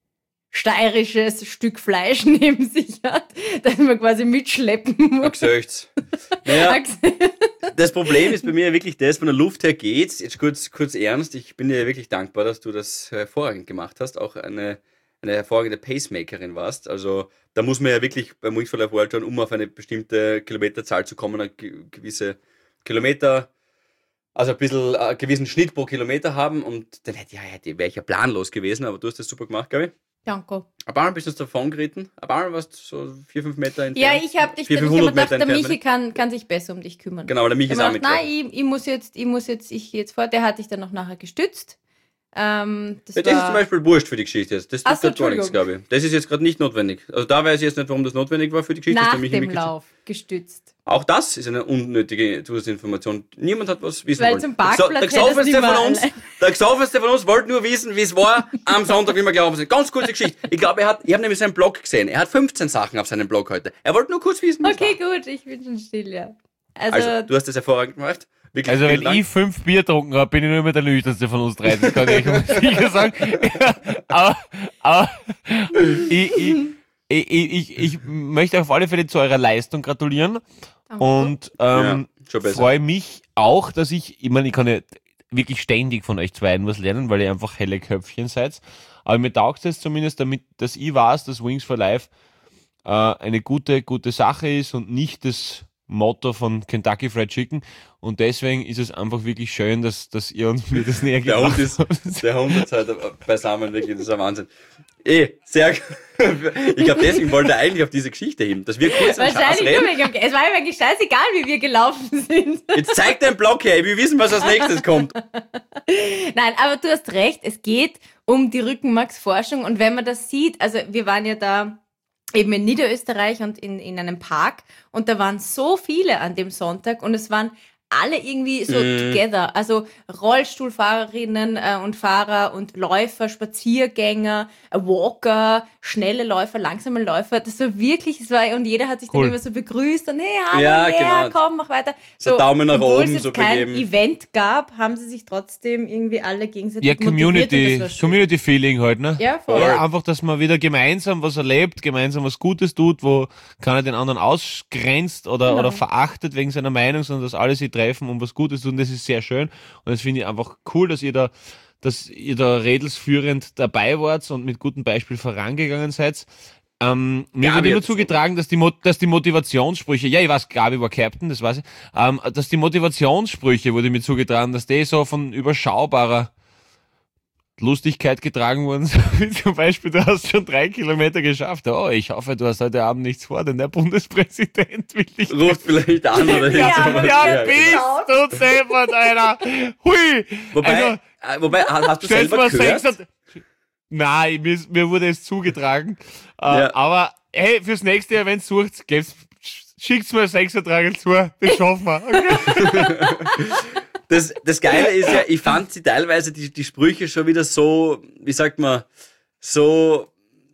Speaker 3: steirisches Stück Fleisch neben sich hat, das man quasi mitschleppen muss.
Speaker 4: Gesöchts. Naja, das Problem ist bei mir wirklich das, von der Luft her geht's. Jetzt kurz, kurz ernst, ich bin dir wirklich dankbar, dass du das hervorragend gemacht hast, auch eine, eine hervorragende Pacemakerin warst. Also da muss man ja wirklich beim Wings for Life World Run, um auf eine bestimmte Kilometerzahl zu kommen, eine ge- gewisse Kilometer, also ein bisschen einen gewissen Schnitt pro Kilometer haben und dann hätte, ja, hätte, wäre ich ja planlos gewesen, aber du hast das super gemacht, glaube ich.
Speaker 3: Danke.
Speaker 4: Ein paar Mal bist du uns davon geritten. Ein paar Mal warst du so vier, fünf Meter entfernt.
Speaker 3: Ja, ich habe dich
Speaker 4: vier,
Speaker 3: ich hab
Speaker 4: fünfhundert
Speaker 3: gedacht,
Speaker 4: Meter
Speaker 3: der
Speaker 4: entfernt.
Speaker 3: Michi kann, kann sich besser um dich kümmern.
Speaker 4: Genau, der Michi
Speaker 3: Ich
Speaker 4: ist auch
Speaker 3: habe
Speaker 4: mit.
Speaker 3: gedacht, nein, ich, ich muss jetzt, ich muss jetzt, ich jetzt vor, der hat dich dann noch nachher gestützt. Ähm, das
Speaker 4: Ja, das
Speaker 3: war,
Speaker 4: ist zum Beispiel wurscht für die Geschichte jetzt. Das
Speaker 3: Ach
Speaker 4: tut
Speaker 3: so,
Speaker 4: da gar nichts,
Speaker 3: Entschuldigung.
Speaker 4: glaube ich. Das ist jetzt gerade nicht notwendig. Also da weiß ich jetzt nicht, warum das notwendig war für die Geschichte. dass
Speaker 3: nach
Speaker 4: der Michi
Speaker 3: dem
Speaker 4: mitgezählt-
Speaker 3: Lauf gestützt.
Speaker 4: Auch das ist eine unnötige Zusatzinformation. Niemand hat was wissen
Speaker 3: Weil
Speaker 4: wollen.
Speaker 3: zum
Speaker 4: Der Gsa-
Speaker 3: Parkplatz
Speaker 4: der
Speaker 3: hätte es
Speaker 4: Gesaufenste
Speaker 3: nicht
Speaker 4: von
Speaker 3: mehr
Speaker 4: uns,
Speaker 3: alle.
Speaker 4: der Gesaufenste von uns wollte nur wissen, wie es war am Sonntag, wie wir gelaufen sind. Ganz kurze Geschichte. Ich glaube, er hat, ich habe nämlich seinen Blog gesehen. Er hat fünfzehn Sachen auf seinem Blog heute. Er wollte nur kurz wissen, wie es
Speaker 3: Okay,
Speaker 4: war.
Speaker 3: gut, ich bin schon still, ja. Also,
Speaker 4: Also, du hast das hervorragend gemacht. Wirklich
Speaker 2: Also
Speaker 4: vielen
Speaker 2: wenn
Speaker 4: Dank.
Speaker 2: ich fünf Bier getrunken habe, bin ich nur immer der nüchternste von uns drei. Das kann ich euch sicher sagen. aber aber ich, ich, ich, ich, ich möchte auf alle Fälle zu eurer Leistung gratulieren.
Speaker 3: danke.
Speaker 2: Und ähm,
Speaker 4: Ja, schon besser.
Speaker 2: freue mich auch, dass ich, ich meine, ich kann ja wirklich ständig von euch zwei was lernen, weil ihr einfach helle Köpfchen seid. Aber mir taugt es zumindest, damit, dass ich weiß, dass Wings for Life äh, eine gute, gute Sache ist und nicht das Motto von Kentucky Fried Chicken. Und deswegen ist es einfach wirklich schön, dass, dass ihr uns mir das näher
Speaker 4: Der
Speaker 2: gebracht
Speaker 4: Hund ist,
Speaker 2: habt.
Speaker 4: der Hund ist halt beisammen, wirklich, das ist ein Wahnsinn. Eh, sehr, ich glaube, deswegen wollte er eigentlich auf diese Geschichte hin, dass wir kurz einen Schatz
Speaker 3: Wahrscheinlich nur
Speaker 4: reden.
Speaker 3: wegen dem, es war ihm eigentlich scheißegal, wie wir gelaufen sind.
Speaker 4: Jetzt zeig deinen Blog her, wir wissen, was als nächstes kommt.
Speaker 3: Nein, aber du hast recht, es geht um die Rückenmarksforschung und wenn man das sieht, also wir waren ja da eben in Niederösterreich und in, in einem Park und da waren so viele an dem Sonntag und es waren alle irgendwie so
Speaker 4: Mm.
Speaker 3: together, also Rollstuhlfahrerinnen äh, und Fahrer und Läufer, Spaziergänger, äh, Walker, schnelle Läufer, langsame Läufer, das war wirklich, es war, und jeder hat sich
Speaker 2: Cool.
Speaker 3: dann immer so begrüßt und hey, hallo,
Speaker 4: Ja,
Speaker 3: her,
Speaker 4: genau.
Speaker 3: komm, mach weiter.
Speaker 4: So Daumen nach
Speaker 3: obwohl
Speaker 4: oben
Speaker 3: es jetzt
Speaker 4: so
Speaker 3: kein
Speaker 4: begeben.
Speaker 3: Event gab, haben sie sich trotzdem irgendwie alle gegenseitig
Speaker 2: Ja,
Speaker 3: motiviert und
Speaker 2: Community,
Speaker 3: das war schön.
Speaker 2: Community Feeling halt, ne?
Speaker 3: Ja, voll.
Speaker 2: Ja, einfach, dass man wieder gemeinsam was erlebt, gemeinsam was Gutes tut, wo keiner den anderen ausgrenzt oder,
Speaker 3: Genau.
Speaker 2: oder verachtet wegen seiner Meinung, sondern dass alle sich treffen, um was Gutes zu tun. Das ist sehr schön. Und das finde ich einfach cool, dass ihr da, dass ihr da redelsführend dabei wart und mit gutem Beispiel vorangegangen seid. Ähm, mir
Speaker 4: Gabi
Speaker 2: wird immer
Speaker 4: hat's
Speaker 2: zugetragen, dass die, Mo- dass die Motivationssprüche, ja, ich weiß, Gabi war Captain, das weiß ich, ähm, dass die Motivationssprüche, wurde mir zugetragen, dass die so von überschaubarer Lustigkeit getragen worden, so wie zum Beispiel, du hast schon drei Kilometer geschafft. Oh, ich hoffe, du hast heute Abend nichts vor, denn der Bundespräsident will dich.
Speaker 4: Ruft vielleicht an oder
Speaker 3: Ja,
Speaker 4: irgend sowas.
Speaker 2: Ja,
Speaker 3: Ja,
Speaker 2: bist du deppert, Alter. Hui.
Speaker 4: Wobei,
Speaker 2: Also,
Speaker 4: äh, wobei, hast du
Speaker 2: stellst
Speaker 4: selber
Speaker 2: mal
Speaker 4: gehört?
Speaker 2: sechs. Nein, mir, mir wurde es zugetragen. Äh,
Speaker 4: Ja.
Speaker 2: Aber hey, fürs nächste Jahr, wenn es sucht, schickt's mir ein Sechsertragel zu. Das schaffen wir. Okay?
Speaker 4: Das, das Geile ist ja, ich fand sie teilweise, die, die Sprüche schon wieder so, wie sagt man, so,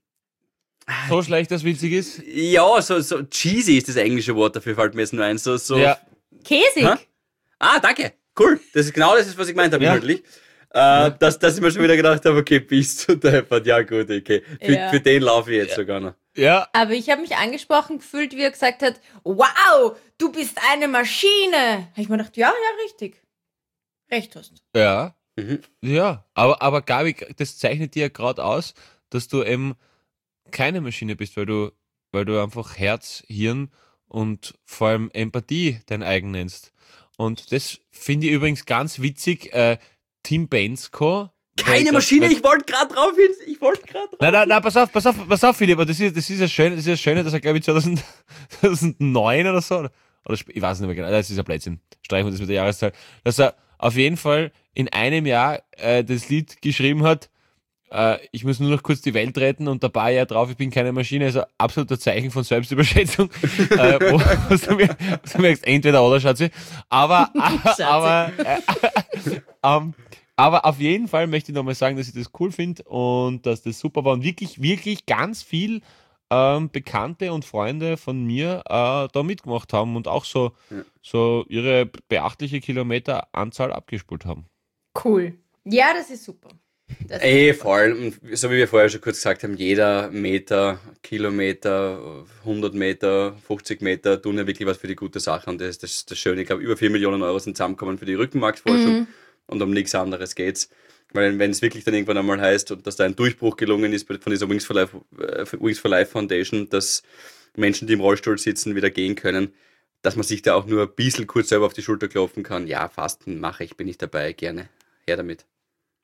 Speaker 2: So schlecht, dass witzig ist.
Speaker 4: ja, so, so cheesy ist das englische Wort dafür, fällt mir jetzt nur ein. So, so,
Speaker 2: Ja.
Speaker 3: Käsig.
Speaker 4: Hä? Ah, danke, cool. Das ist genau das, was ich gemeint habe,
Speaker 2: Ja.
Speaker 4: inhaltlich. Äh, dass, dass ich mir schon wieder gedacht habe, okay, bist du deppert, ja gut, okay. Für,
Speaker 3: Ja.
Speaker 4: für den laufe ich jetzt sogar noch.
Speaker 2: Ja,
Speaker 3: Aber ich habe mich angesprochen gefühlt, wie er gesagt hat, wow, du bist eine Maschine. Habe ich mir gedacht, ja, ja, richtig. Recht hast.
Speaker 2: ja.
Speaker 4: Mhm.
Speaker 2: Ja, aber, aber Gabi, das zeichnet dir ja gerade aus, dass du eben keine Maschine bist, weil du, weil du einfach Herz, Hirn und vor allem Empathie dein eigen nennst. Und das finde ich übrigens ganz witzig. Äh, Tim Bensko.
Speaker 4: Keine
Speaker 2: weil-
Speaker 4: Maschine,
Speaker 2: weil-
Speaker 4: ich wollte gerade drauf hin, ich wollte gerade drauf.
Speaker 2: Nein, nein, nein, pass auf, pass auf, pass auf, Philipp, aber das ist, das ist ja schön, das ist ja schön, dass er, glaube ich, zweitausend, zweitausendneun oder so, oder, oder sp- ich weiß nicht mehr genau, das ist ja Blödsinn, streichen wir das mit der Jahreszahl, dass er auf jeden Fall in einem Jahr äh, das Lied geschrieben hat, äh, ich muss nur noch kurz die Welt retten und dabei ja drauf, ich bin keine Maschine, also absoluter Zeichen von Selbstüberschätzung, äh, wo, wo du mir- wo du merkst, entweder oder, Schatzi, aber,
Speaker 3: Schatzi.
Speaker 2: aber, äh, ähm, aber auf jeden Fall möchte ich nochmal sagen, dass ich das cool finde und dass das super war und wirklich, wirklich ganz viel ähm, Bekannte und Freunde von mir äh, da mitgemacht haben und auch so,
Speaker 4: Ja.
Speaker 2: so ihre beachtliche Kilometeranzahl abgespult haben.
Speaker 3: Cool. Ja, das ist super. Das
Speaker 4: Ey, vor allem, so wie wir vorher schon kurz gesagt haben, jeder Meter, Kilometer, hundert Meter, fünfzig Meter tun ja wirklich was für die gute Sache und das ist das, das Schöne. Ich glaube, über vier Millionen Euro sind zusammengekommen für die Rückenmarksforschung und um nichts anderes geht's. Weil wenn es wirklich dann irgendwann einmal heißt, und dass da ein Durchbruch gelungen ist von dieser Wings for Life, äh, Wings for Life Foundation, dass Menschen, die im Rollstuhl sitzen, wieder gehen können, dass man sich da auch nur ein bisschen kurz selber auf die Schulter klopfen kann. Ja, Fasten mache ich, bin ich dabei, gerne. Her damit.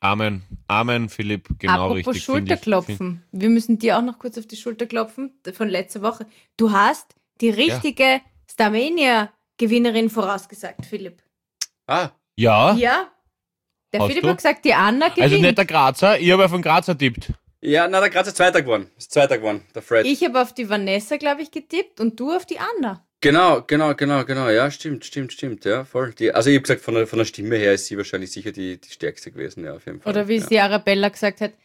Speaker 2: Amen. Amen, Philipp. Genau
Speaker 3: Apropos
Speaker 2: richtig. Find
Speaker 3: Schulterklopfen.
Speaker 2: Ich, find,
Speaker 3: Wir müssen dir auch noch kurz auf die Schulter klopfen von letzter Woche. Du hast die richtige Starmania-Gewinnerin vorausgesagt, Philipp.
Speaker 4: Ah,
Speaker 2: ja,
Speaker 3: Ja. Der
Speaker 2: Hast
Speaker 3: Philipp
Speaker 2: du?
Speaker 3: hat gesagt, die Anna gewinnt.
Speaker 2: also nicht der Grazer, ich habe ja von Grazer tippt.
Speaker 4: ja, na, der Graz ist Zweiter geworden. Ist Zweiter geworden, der Fred.
Speaker 3: Ich habe auf die Vanessa, glaube ich, getippt und du auf die Anna.
Speaker 4: Genau, genau, genau, genau. Ja, stimmt, stimmt, stimmt. Ja, voll. Die, also ich habe gesagt, von der, von der Stimme her ist sie wahrscheinlich sicher die, die stärkste gewesen, ja, auf jeden Fall.
Speaker 3: Oder wie
Speaker 4: ja.
Speaker 3: sie Arabella gesagt hat,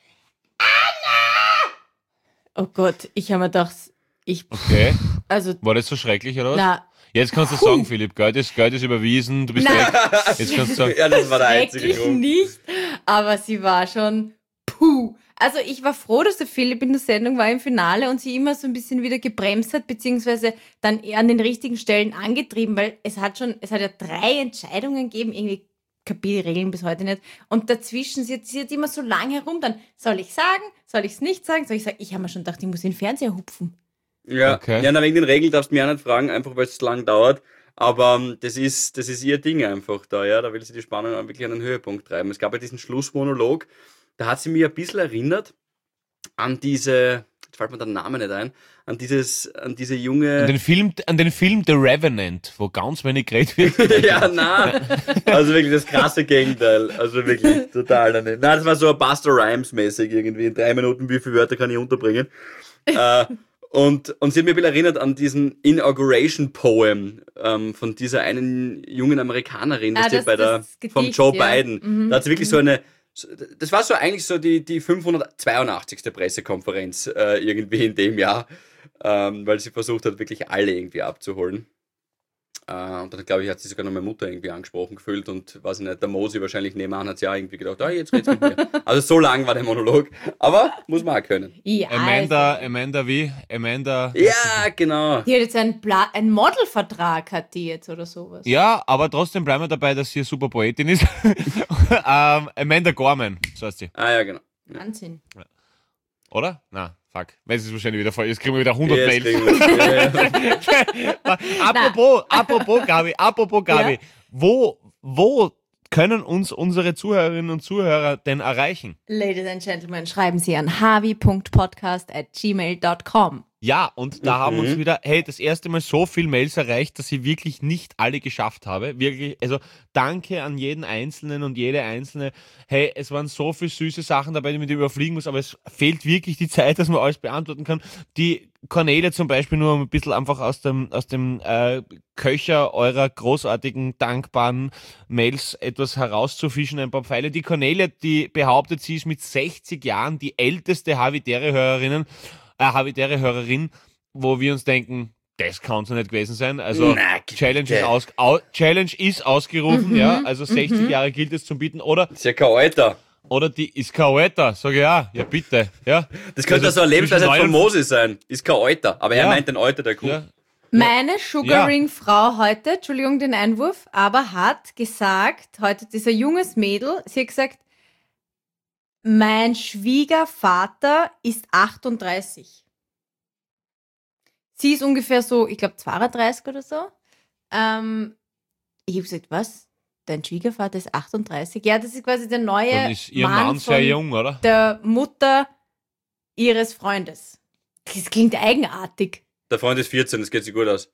Speaker 3: Anna! Oh Gott, ich habe mir gedacht, ich,
Speaker 2: Okay.
Speaker 3: also,
Speaker 2: War das so schrecklich, oder was?
Speaker 3: na,
Speaker 2: Jetzt kannst du sagen, Philipp, Geld ist, Geld ist überwiesen, du bist
Speaker 3: Nein.
Speaker 2: weg. Jetzt kannst du sagen,
Speaker 4: Ja, das war der einzige
Speaker 3: schrecklich
Speaker 4: Grund.
Speaker 3: nicht, aber sie war schon puh. Also ich war froh, dass der Philipp in der Sendung war im Finale und sie immer so ein bisschen wieder gebremst hat, beziehungsweise dann eher an den richtigen Stellen angetrieben, weil es hat schon, es hat ja drei Entscheidungen gegeben, irgendwie kapiere die Regeln bis heute nicht. Und dazwischen, sie hat, sie hat immer so lange herum, dann soll ich sagen, soll ich es nicht sagen, soll ich sagen, ich habe mir schon gedacht, ich muss in den Fernseher hupfen.
Speaker 4: Ja,
Speaker 2: Okay.
Speaker 4: ja, na, wegen den Regeln darfst du mich auch nicht fragen, einfach weil es zu lang dauert. Aber ähm, das ist, das ist ihr Ding einfach da, ja. Da will sie die Spannung auch wirklich an den Höhepunkt treiben. Es gab ja diesen Schlussmonolog, da hat sie mich ein bisschen erinnert an diese, jetzt fällt mir der Name nicht ein, an dieses, an diese junge.
Speaker 2: an den Film, an den Film The Revenant, wo ganz wenig geredet wird.
Speaker 4: Ja, nein. Also wirklich das krasse Gegenteil. Also wirklich total daneben. Nein, das war so ein Buster Rhymes-mäßig irgendwie. In drei Minuten, wie viele Wörter kann ich unterbringen? äh, und, und sie hat mir ein bisschen erinnert an diesen Inauguration-Poem ähm, von dieser einen jungen Amerikanerin,
Speaker 3: Ah,
Speaker 4: das, die
Speaker 3: das-
Speaker 4: bei der,
Speaker 3: das Gedicht,
Speaker 4: vom Joe
Speaker 3: ja.
Speaker 4: Biden.
Speaker 3: Mhm.
Speaker 4: Da hat sie wirklich so eine, das war so eigentlich so die, die fünfhundertzweiundachtzigste Pressekonferenz äh, irgendwie in dem Jahr, ähm, weil sie versucht hat, wirklich alle irgendwie abzuholen. Äh, und dann, glaube ich, hat sie sogar noch meine Mutter irgendwie angesprochen gefühlt und, weiß ich nicht, der Mosi wahrscheinlich nebenan hat sie auch irgendwie gedacht, ah, jetzt geht's mit mir. Also so lang war der Monolog, aber muss man auch können.
Speaker 3: Ja,
Speaker 2: Amanda,
Speaker 3: also,
Speaker 2: Amanda wie? Amanda.
Speaker 4: Ja, genau.
Speaker 3: die hat jetzt einen, Pla- einen Modelvertrag, hat die jetzt oder sowas.
Speaker 2: Ja, aber trotzdem bleiben wir dabei, dass sie eine super Poetin ist. ähm, Amanda Gorman, so heißt sie.
Speaker 4: Ah ja, genau.
Speaker 3: Wahnsinn.
Speaker 2: Oder? Na, fuck. Weil es ist wahrscheinlich wieder voll. Jetzt kriegen wir wieder hundert
Speaker 4: Jetzt
Speaker 2: Mails.
Speaker 4: kriegen wir's. Ja, ja.
Speaker 2: apropos, apropos Gabi, apropos Gabi.
Speaker 3: Ja?
Speaker 2: Wo, wo können uns unsere Zuhörerinnen und Zuhörer denn erreichen?
Speaker 3: Ladies and Gentlemen, schreiben Sie an harvey punkt podcast at gmail punkt com.
Speaker 2: Ja, und da
Speaker 4: Mhm.
Speaker 2: haben uns wieder, hey, das erste Mal so viel Mails erreicht, dass ich wirklich nicht alle geschafft habe. Wirklich, also danke an jeden Einzelnen und jede Einzelne. Hey, es waren so viele süße Sachen dabei, die man überfliegen muss, aber es fehlt wirklich die Zeit, dass man alles beantworten kann. Die Cornelia zum Beispiel nur ein bisschen einfach aus dem, aus dem äh, Köcher eurer großartigen, dankbaren Mails etwas herauszufischen, ein paar Pfeile. Die Cornelia, die behauptet, sie ist mit sechzig Jahren die älteste Havidere-Hörerinnen, äh, Havidere-Hörerin, wo wir uns denken, das kann es ja nicht gewesen sein. Also
Speaker 4: Na,
Speaker 2: Challenge, ist
Speaker 4: bitte.
Speaker 2: aus, au, Challenge ist ausgerufen, ja. Also sechzig Jahre gilt es zum Bieten. Oder,
Speaker 4: Das ist ja kein Alter.
Speaker 2: oder die ist kein Alter. Sag ich ja, ja bitte. Ja.
Speaker 4: Das könnte
Speaker 2: Also
Speaker 4: so eine Lebensweise
Speaker 2: zwischen
Speaker 4: von Moses sein. Ist kein Alter. Aber er
Speaker 2: Ja.
Speaker 4: meint den Alter der Kuh.
Speaker 2: Ja.
Speaker 3: Meine Sugaring-Frau heute, Entschuldigung den Einwurf, aber hat gesagt, heute dieser junges Mädel, sie hat gesagt, mein Schwiegervater ist achtunddreißig. Sie ist ungefähr so, ich glaube zweiunddreißig oder so. Ähm, ich habe gesagt, was? Dein Schwiegervater ist achtunddreißig? Ja, das ist quasi der neue
Speaker 2: Dann ist ihr
Speaker 3: Mann,
Speaker 2: Mann sehr
Speaker 3: von
Speaker 2: jung, oder?
Speaker 3: der Mutter ihres Freundes. Das klingt eigenartig.
Speaker 4: Der Freund ist vierzehn, das geht sich gut aus.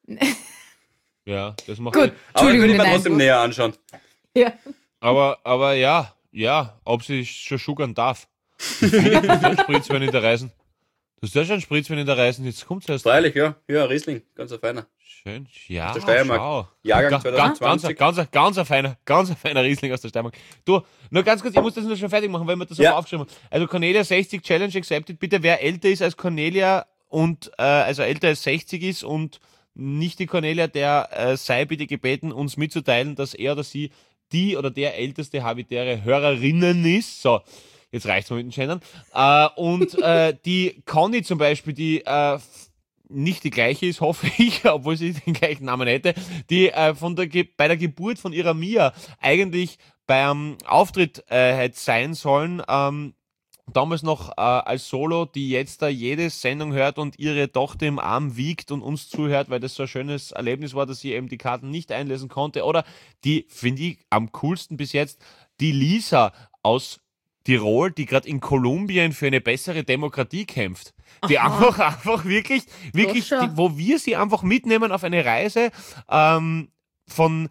Speaker 2: Ja, das macht
Speaker 3: Gut,
Speaker 2: Sinn.
Speaker 4: Aber ich
Speaker 3: Entschuldigung
Speaker 4: will
Speaker 3: den
Speaker 4: ihn mir trotzdem
Speaker 3: Einwurf.
Speaker 4: näher anschauen.
Speaker 3: Ja.
Speaker 2: Aber, aber ja, ja, ob sie schon sugern darf. Das ist ein Spritz, wenn in der Reisen. Das ist ja schon ein Spritz, wenn in der Reisen. Jetzt kommt's erst.
Speaker 4: Freilich, ja. Ja, Riesling. Ganz ein feiner.
Speaker 2: Schön. Ja,
Speaker 4: der Steiermark.
Speaker 2: schau.
Speaker 4: Jahrgang
Speaker 2: Ga-
Speaker 4: zwanzig
Speaker 2: Ganz, ganz,
Speaker 4: zwanzig.
Speaker 2: ganz, ganz ein feiner, ganz ein feiner Riesling aus der Steiermark. Du, nur ganz kurz, ich muss das nur schon fertig machen, weil wir das
Speaker 4: Ja.
Speaker 2: auch aufgeschrieben haben. Also Cornelia sechzig Challenge accepted. Bitte, wer älter ist als Cornelia und äh, also älter als sechzig ist und nicht die Cornelia, der äh, sei bitte gebeten, uns mitzuteilen, dass er oder sie die oder der älteste habitäre Hörerinnen ist. So, jetzt reicht's mal mit den Gendern. Äh, und äh, die Conny zum Beispiel, die äh, f- nicht die gleiche ist, hoffe ich, obwohl sie den gleichen Namen hätte, die äh, von der Ge- bei der Geburt von ihrer Mia eigentlich beim Auftritt äh, hätte sein sollen, ähm, damals noch äh, als Solo, die jetzt da jede Sendung hört und ihre Tochter im Arm wiegt und uns zuhört, weil das so ein schönes Erlebnis war, dass sie eben die Karten nicht einlesen konnte. Oder die, finde ich, am coolsten bis jetzt, die Lisa aus Tirol, die gerade in Kolumbien für eine bessere Demokratie kämpft. Die einfach, einfach wirklich, wirklich,
Speaker 3: Doch schon.
Speaker 2: die, wo wir sie einfach mitnehmen auf eine Reise ähm, von,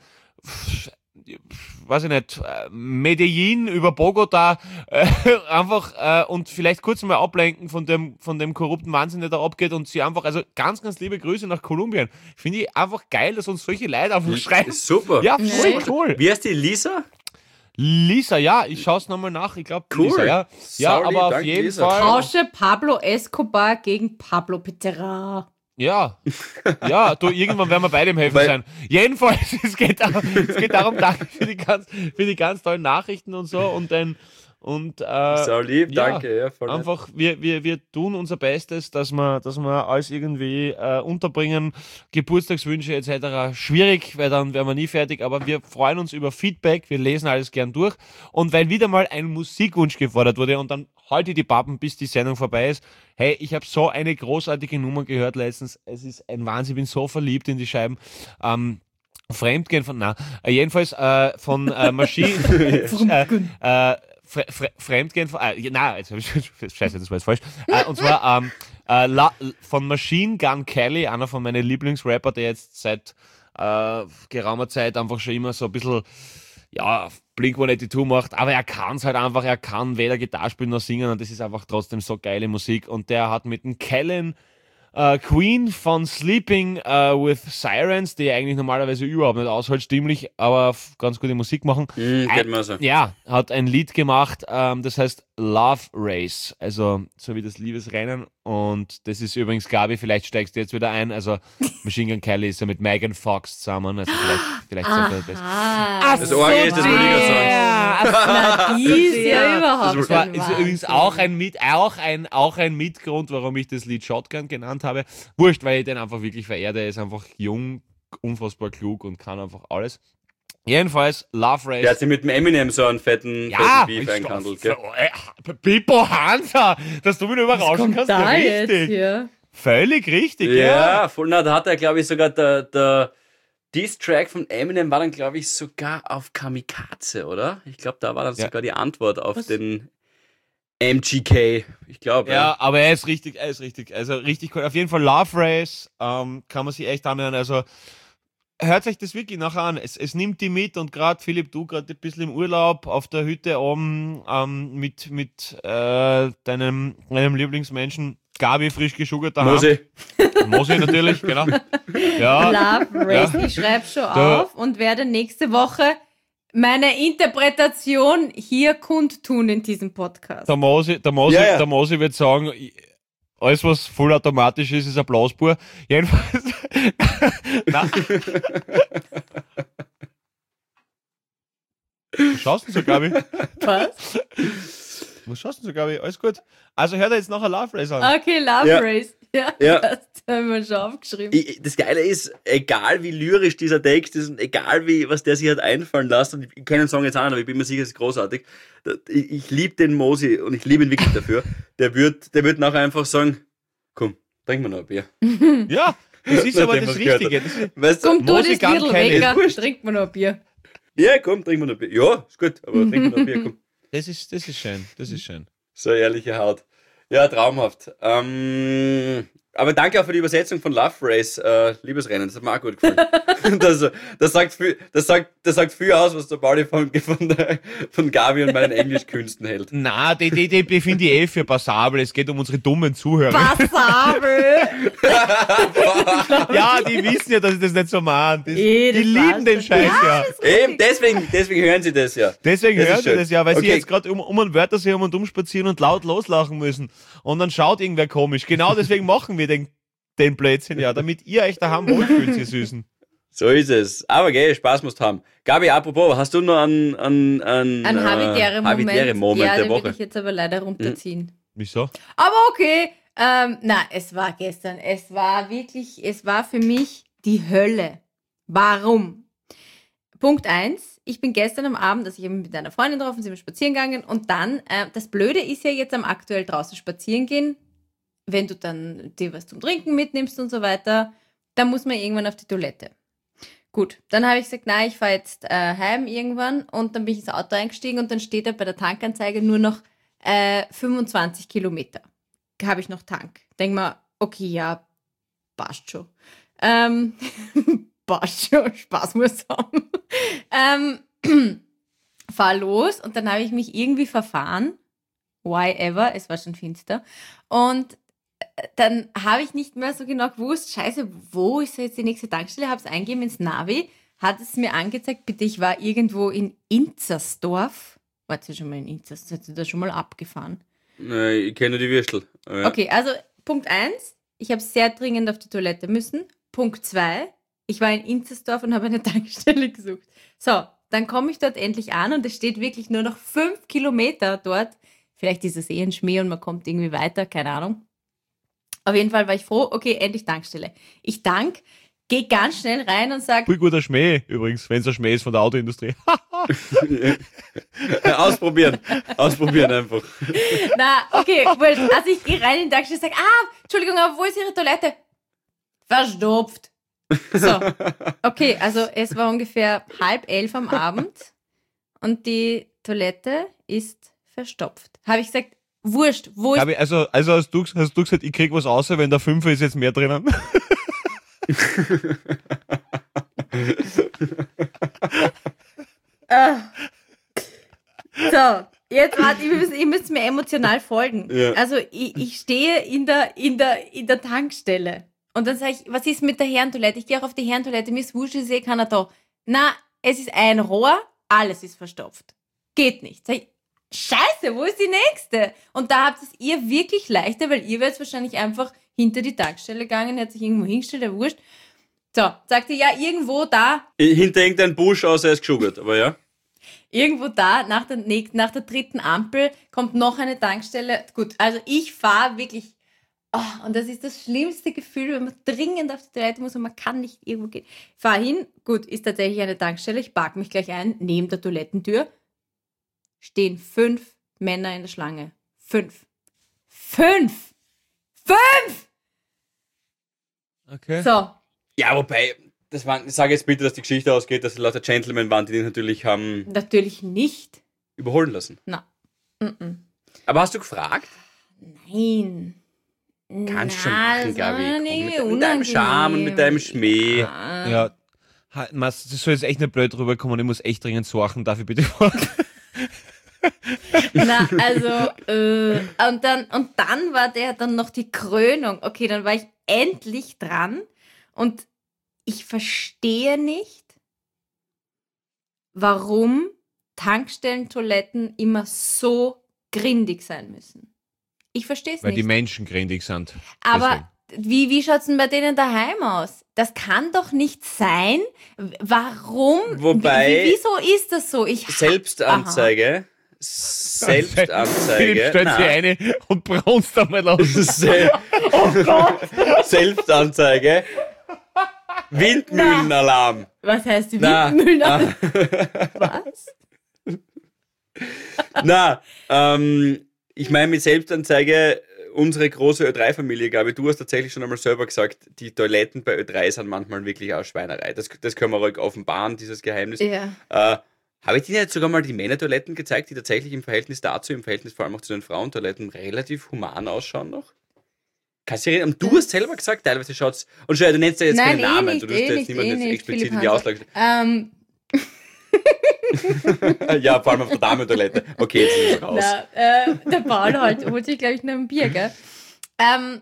Speaker 2: weiß ich nicht, äh, Medellin über Bogota, äh, einfach äh, und vielleicht kurz mal ablenken von dem, von dem korrupten Wahnsinn, der da abgeht und sie einfach, also ganz, ganz liebe Grüße nach Kolumbien. Finde ich einfach geil, dass uns solche Leute einfach schreiben.
Speaker 4: Ist super.
Speaker 2: Ja, voll
Speaker 3: Nee.
Speaker 2: cool.
Speaker 4: Wie heißt die, Lisa?
Speaker 2: Lisa, ja, ich schaue es nochmal nach. Ich glaube,
Speaker 4: Cool.
Speaker 2: Lisa, ja. Ja,
Speaker 4: Sorry,
Speaker 2: aber auf
Speaker 4: danke,
Speaker 2: jeden
Speaker 4: Lisa.
Speaker 2: Fall.
Speaker 3: Tausche Pablo Escobar gegen Pablo Pizzerra.
Speaker 2: Ja, ja, du, irgendwann werden wir beide im Helfen
Speaker 4: Weil-
Speaker 2: sein. Jedenfalls, es geht darum, es geht darum, danke für die ganz, für die ganz tollen Nachrichten und so und dann, und, äh,
Speaker 4: So lieb,
Speaker 2: ja,
Speaker 4: danke. Ja, voll nett.
Speaker 2: einfach, wir, wir, wir tun unser Bestes, dass wir, dass wir alles irgendwie äh, unterbringen, Geburtstagswünsche et cetera. Schwierig, weil dann wären wir nie fertig, aber wir freuen uns über Feedback, wir lesen alles gern durch und weil wieder mal ein Musikwunsch gefordert wurde und dann halte die Pappen, bis die Sendung vorbei ist. Hey, ich habe so eine großartige Nummer gehört letztens, es ist ein Wahnsinn, ich bin so verliebt in die Scheiben. Ähm, Fremdgehen von, na, äh, jedenfalls äh, von äh, Maschine, äh, äh, Fre Fre Fremdgehen von, äh, na, jetzt hab ich, scheiße, das war jetzt falsch. Äh, und zwar ähm, äh, La von Machine Gun Kelly, einer von meinen Lieblingsrapper, der jetzt seit äh, geraumer Zeit einfach schon immer so ein bisschen, ja, Blink one eighty-two macht, aber er kann es halt einfach, er kann weder Gitarre spielen noch singen und das ist einfach trotzdem so geile Musik und der hat mit dem Kellen Uh, Queen von Sleeping uh, with Sirens, die eigentlich normalerweise überhaupt nicht aushält, stimmlich, aber f- ganz gute Musik machen.
Speaker 4: Mm,
Speaker 2: Ein-
Speaker 4: geht mir so.
Speaker 2: Ja, hat ein Lied gemacht, ähm, das heißt Love Race, also so wie das Liebesrennen. Und das ist übrigens, Gabi, vielleicht steigst du jetzt wieder ein. Also Machine Gun Kelly ist ja mit Megan Fox zusammen, also vielleicht, vielleicht sagt er das.
Speaker 3: Ah,
Speaker 4: Das Orgel ist das Liga-Song.
Speaker 3: na, die ist ja überhaupt
Speaker 2: Das war,
Speaker 3: ein
Speaker 2: ist
Speaker 3: Wahnsinn.
Speaker 2: übrigens auch ein, mit, auch, ein, auch ein Mitgrund, warum ich das Lied Shotgun genannt habe. Wurscht, weil ich den einfach wirklich verehre. Er ist einfach jung, unfassbar klug und kann einfach alles. Jedenfalls, Love Race.
Speaker 4: Der hat sich mit dem Eminem so einen fetten,
Speaker 2: ja,
Speaker 4: fetten Beef eingehandelt,
Speaker 2: ich-
Speaker 4: gell?
Speaker 2: äh, Pippo Hansa, dass du mich noch
Speaker 3: Was
Speaker 2: überraschen
Speaker 3: kommt
Speaker 2: kannst.
Speaker 3: da
Speaker 2: ja,
Speaker 3: jetzt
Speaker 2: richtig.
Speaker 3: hier?
Speaker 2: Völlig richtig, ja.
Speaker 4: Ja, voll, na, da hat er, glaube ich, sogar der, der Diss-Track von Eminem war dann, glaube ich, sogar auf Kamikaze, oder? Ich glaube, da war dann
Speaker 2: Ja.
Speaker 4: sogar die Antwort auf
Speaker 3: Was?
Speaker 4: den M G K. Ich glaube,
Speaker 2: Ja, aber er ist richtig, er ist richtig. Also richtig cool. Auf jeden Fall Love Race, ähm, kann man sich echt anhören. Also hört euch das wirklich nachher an. Es, es nimmt die mit und gerade Philipp, du gerade ein bisschen im Urlaub auf der Hütte oben ähm, mit, mit äh, deinem, deinem Lieblingsmenschen Gabi frisch geschuggert daheim.
Speaker 4: Mosi.
Speaker 2: Mosi natürlich, genau. Ja,
Speaker 3: Love Race.
Speaker 2: Ja.
Speaker 3: Ich schreibe schon
Speaker 2: Da-
Speaker 3: auf und werde nächste Woche meine Interpretation hier kundtun in diesem Podcast.
Speaker 2: der Mosi, der Mosi,
Speaker 4: Ja, ja.
Speaker 2: der Mosi wird sagen, alles was vollautomatisch ist, ist ein Blaspur. Jedenfalls. Nein. Was schaust du denn so, Gabi?
Speaker 3: Was?
Speaker 2: Was schaust du denn so, Gabi? Alles gut. Also hört er jetzt nachher Love Race an.
Speaker 3: Okay, Love
Speaker 4: Ja.
Speaker 3: Race. Ja,
Speaker 4: Ja.
Speaker 3: das haben wir schon aufgeschrieben.
Speaker 4: Ich, das Geile ist, egal wie lyrisch dieser Text ist und egal wie, was der sich hat einfallen lassen, und ich kenne den Song jetzt auch nicht, aber ich bin mir sicher, es ist großartig. Ich, ich liebe den Mosi und ich liebe ihn wirklich dafür. Der wird, der wird nachher einfach sagen, komm, trink mir noch ein Bier.
Speaker 2: Ja, das ist
Speaker 4: Nachdem
Speaker 2: aber
Speaker 4: was
Speaker 2: das
Speaker 4: gehört
Speaker 2: Richtige. Das ist,
Speaker 4: Weißt du?
Speaker 3: Komm, du das
Speaker 2: Mosi kann
Speaker 3: Viertel
Speaker 2: keine-
Speaker 3: weg,
Speaker 4: Wurscht.
Speaker 3: trinkt man noch ein Bier.
Speaker 4: Ja, komm, trink mir noch ein Bier. Ja, ist gut, aber trink mir noch ein Bier, komm.
Speaker 2: das ist, das ist schön. Das ist schön.
Speaker 4: So ehrliche Haut. Ja, traumhaft. Ähm, aber danke auch für die Übersetzung von Love Race, äh, Liebesrennen. Das hat mir auch gut gefallen. das, das, sagt viel, das, sagt, das sagt viel aus, was der Pauli von, von, der, von Gabi und meinen Englischkünsten hält.
Speaker 2: Na, die, die, die, die finde ich eh für passabel. Es geht um unsere dummen Zuhörer.
Speaker 3: Passabel!
Speaker 2: Ja, die wissen ja, dass ich das nicht so meine. Das,
Speaker 3: Eh, das
Speaker 2: die lieben
Speaker 3: passt.
Speaker 2: den Scheiß ja.
Speaker 4: Eben, deswegen, deswegen hören sie das ja.
Speaker 2: Deswegen
Speaker 4: Das ist
Speaker 2: hören sie
Speaker 4: schön.
Speaker 2: das ja, weil sie
Speaker 4: Okay.
Speaker 2: jetzt gerade um, um einen Wörtersee um und um spazieren und laut loslachen müssen. Und dann schaut irgendwer komisch. Genau deswegen machen wir den, den Blödsinn ja, damit ihr euch daheim wohlfühlt, ihr Süßen.
Speaker 4: So ist es. Aber gell, Spaß musst haben. Gabi, apropos, hast du noch einen, einen, einen,
Speaker 3: Ein
Speaker 4: äh,
Speaker 3: Habitäre-Moment.
Speaker 4: Habitäre-Moment
Speaker 3: Ja,
Speaker 4: der
Speaker 3: den will
Speaker 4: Woche?
Speaker 3: ich jetzt aber leider runterziehen.
Speaker 2: Wieso?
Speaker 3: Aber okay. Ähm, na, es war gestern. Es war wirklich, es war für mich die Hölle. Warum? Punkt eins. Ich bin gestern am Abend, also ich habe mich mit einer Freundin getroffen, sind wir spazieren gegangen und dann, äh, das Blöde ist ja jetzt am aktuell draußen spazieren gehen, wenn du dann dir was zum Trinken mitnimmst und so weiter, dann muss man irgendwann auf die Toilette. gut. Dann habe ich gesagt, nein, ich fahre jetzt äh, heim irgendwann und dann bin ich ins Auto eingestiegen und dann steht da bei der Tankanzeige nur noch äh, fünfundzwanzig Kilometer. Habe ich noch Tank. Denk mal, okay, ja, passt schon. Ähm, passt schon, Spaß muss haben. ähm, fahr los und dann habe ich mich irgendwie verfahren. Why ever, es war schon finster. Und dann habe ich nicht mehr so genau gewusst, scheiße, wo ist jetzt die nächste Tankstelle? Habe es eingegeben ins Navi, hat es mir angezeigt, bitte, ich war irgendwo in Inzersdorf. Wart ihr schon mal in Inzersdorf? Seid ihr da schon mal abgefahren?
Speaker 4: Nein, ich kenne nur die Würstel. Ja.
Speaker 3: Okay, also Punkt eins, ich habe sehr dringend auf die Toilette müssen. Punkt zwei, ich war in Inzersdorf und habe eine Tankstelle gesucht. So, dann komme ich dort endlich an und es steht wirklich nur noch fünf Kilometer dort. Vielleicht ist es eh ein Schmäh und man kommt irgendwie weiter, keine Ahnung. Auf jeden Fall war ich froh, okay, endlich Tankstelle. Ich tank, gehe ganz schnell rein und sage...
Speaker 2: Voll guter Schmäh übrigens, wenn es ein Schmäh ist von der Autoindustrie.
Speaker 4: Ausprobieren. Ausprobieren einfach.
Speaker 3: Na, okay, also ich gehe rein in die Tankstelle und sage, ah, Entschuldigung, aber wo ist Ihre Toilette? Verstopft. So, okay, also es war ungefähr halb elf am Abend und die Toilette ist verstopft. Habe ich gesagt, wurscht, wo ist...
Speaker 2: Ich, also, also hast du, hast du gesagt, ich krieg was außer, wenn der Fünfer ist jetzt mehr drinnen?
Speaker 3: uh. So, jetzt warte, ihr müsst, ihr müsst mir emotional folgen.
Speaker 4: Ja.
Speaker 3: Also ich, ich stehe in der, in, der, in der Tankstelle und dann sage ich, was ist mit der Herrentoilette? Ich gehe auch auf die Herrentoilette, mir ist wurscht, ich sehe keiner da. Na, es ist ein Rohr, alles ist verstopft. Geht nicht. Sag ich, Scheiße, wo ist die nächste? Und da habt es ihr wirklich leichter, weil ihr wärt wahrscheinlich einfach hinter die Tankstelle gegangen, hat sich irgendwo hingestellt, der wurscht. So, sagt ihr, ja, irgendwo da,
Speaker 4: Hinter irgendeinem Busch aus, er ist geschuggert, aber ja.
Speaker 3: irgendwo da, nach der, nächsten- nach der dritten Ampel kommt noch eine Tankstelle. Gut, also ich fahre wirklich, oh, und das ist das schlimmste Gefühl, wenn man dringend auf die Toilette muss und man kann nicht irgendwo gehen. Fahr hin, gut, ist tatsächlich eine Tankstelle, ich park mich gleich ein, neben der Toilettentür. Stehen fünf Männer in der Schlange. Fünf. Fünf! Fünf!
Speaker 2: Okay.
Speaker 3: So,
Speaker 4: Ja, wobei, das waren, ich sage jetzt bitte, dass die Geschichte ausgeht, dass es lauter Gentlemen waren, die den natürlich haben
Speaker 3: natürlich nicht.
Speaker 4: überholen lassen.
Speaker 3: Na. Mm-mm.
Speaker 4: Aber hast du gefragt?
Speaker 3: Nein.
Speaker 4: Kannst schon
Speaker 3: Na,
Speaker 4: machen,
Speaker 3: das
Speaker 4: Gabi.
Speaker 3: war
Speaker 4: Komm,
Speaker 3: irgendwie
Speaker 4: mit, mit deinem Charme und mit deinem Schmäh.
Speaker 3: Ah.
Speaker 2: Ja. Ha, Mas, das soll jetzt echt nicht blöd rüberkommen, ich muss echt dringend sorgen, darf ich bitte fragen?
Speaker 3: Na, also, äh, und dann, und dann war der dann noch die Krönung. Okay, dann war ich endlich dran und ich verstehe nicht, warum Tankstellentoiletten immer so grindig sein müssen. Ich verstehe es
Speaker 2: Weil
Speaker 3: nicht.
Speaker 2: die Menschen grindig sind.
Speaker 3: Aber wie, wie schaut es denn bei denen daheim aus? Das kann doch nicht sein. Warum?
Speaker 4: Wobei-
Speaker 3: Wie, wieso ist das so? Ich
Speaker 4: Selbstanzeige.
Speaker 2: Philipp
Speaker 4: Selbstanzeige.
Speaker 2: stellt sich
Speaker 4: Nein.
Speaker 2: eine und braunst einmal aus.
Speaker 4: Se
Speaker 3: Oh Gott!
Speaker 4: Selbstanzeige. Windmühlenalarm.
Speaker 3: Was heißt die
Speaker 4: Na,
Speaker 3: Windmühlen?
Speaker 4: na.
Speaker 3: Was?
Speaker 4: Na, ähm, ich meine mit Selbstanzeige, unsere große Ö drei Familie, Gabi, du hast tatsächlich schon einmal selber gesagt, die Toiletten bei Ö drei sind manchmal wirklich auch Schweinerei. Das, das können wir ruhig offenbaren, dieses Geheimnis.
Speaker 3: Ja.
Speaker 4: Äh, habe ich dir jetzt sogar mal die Männertoiletten gezeigt, die tatsächlich im Verhältnis dazu, im Verhältnis vor allem auch zu den Frauentoiletten, relativ human ausschauen noch? Kannst du dich erinnern? Und du hast selber gesagt, teilweise schaut's. Und schau, du nennst ja jetzt
Speaker 3: Nein,
Speaker 4: keinen
Speaker 3: eh
Speaker 4: Namen,
Speaker 3: nicht,
Speaker 4: du wirst
Speaker 3: eh
Speaker 4: jetzt
Speaker 3: nicht,
Speaker 4: niemanden
Speaker 3: eh
Speaker 4: jetzt
Speaker 3: nicht,
Speaker 4: explizit
Speaker 3: Philipp
Speaker 4: in die
Speaker 3: Hanser.
Speaker 4: Auslage.
Speaker 3: Ähm,
Speaker 4: Ja, vor allem auf der Damentoilette. Okay, jetzt ist es raus.
Speaker 3: na, äh, der Paul holt, holt sich, glaube ich, noch ein Bier, gell? Ähm,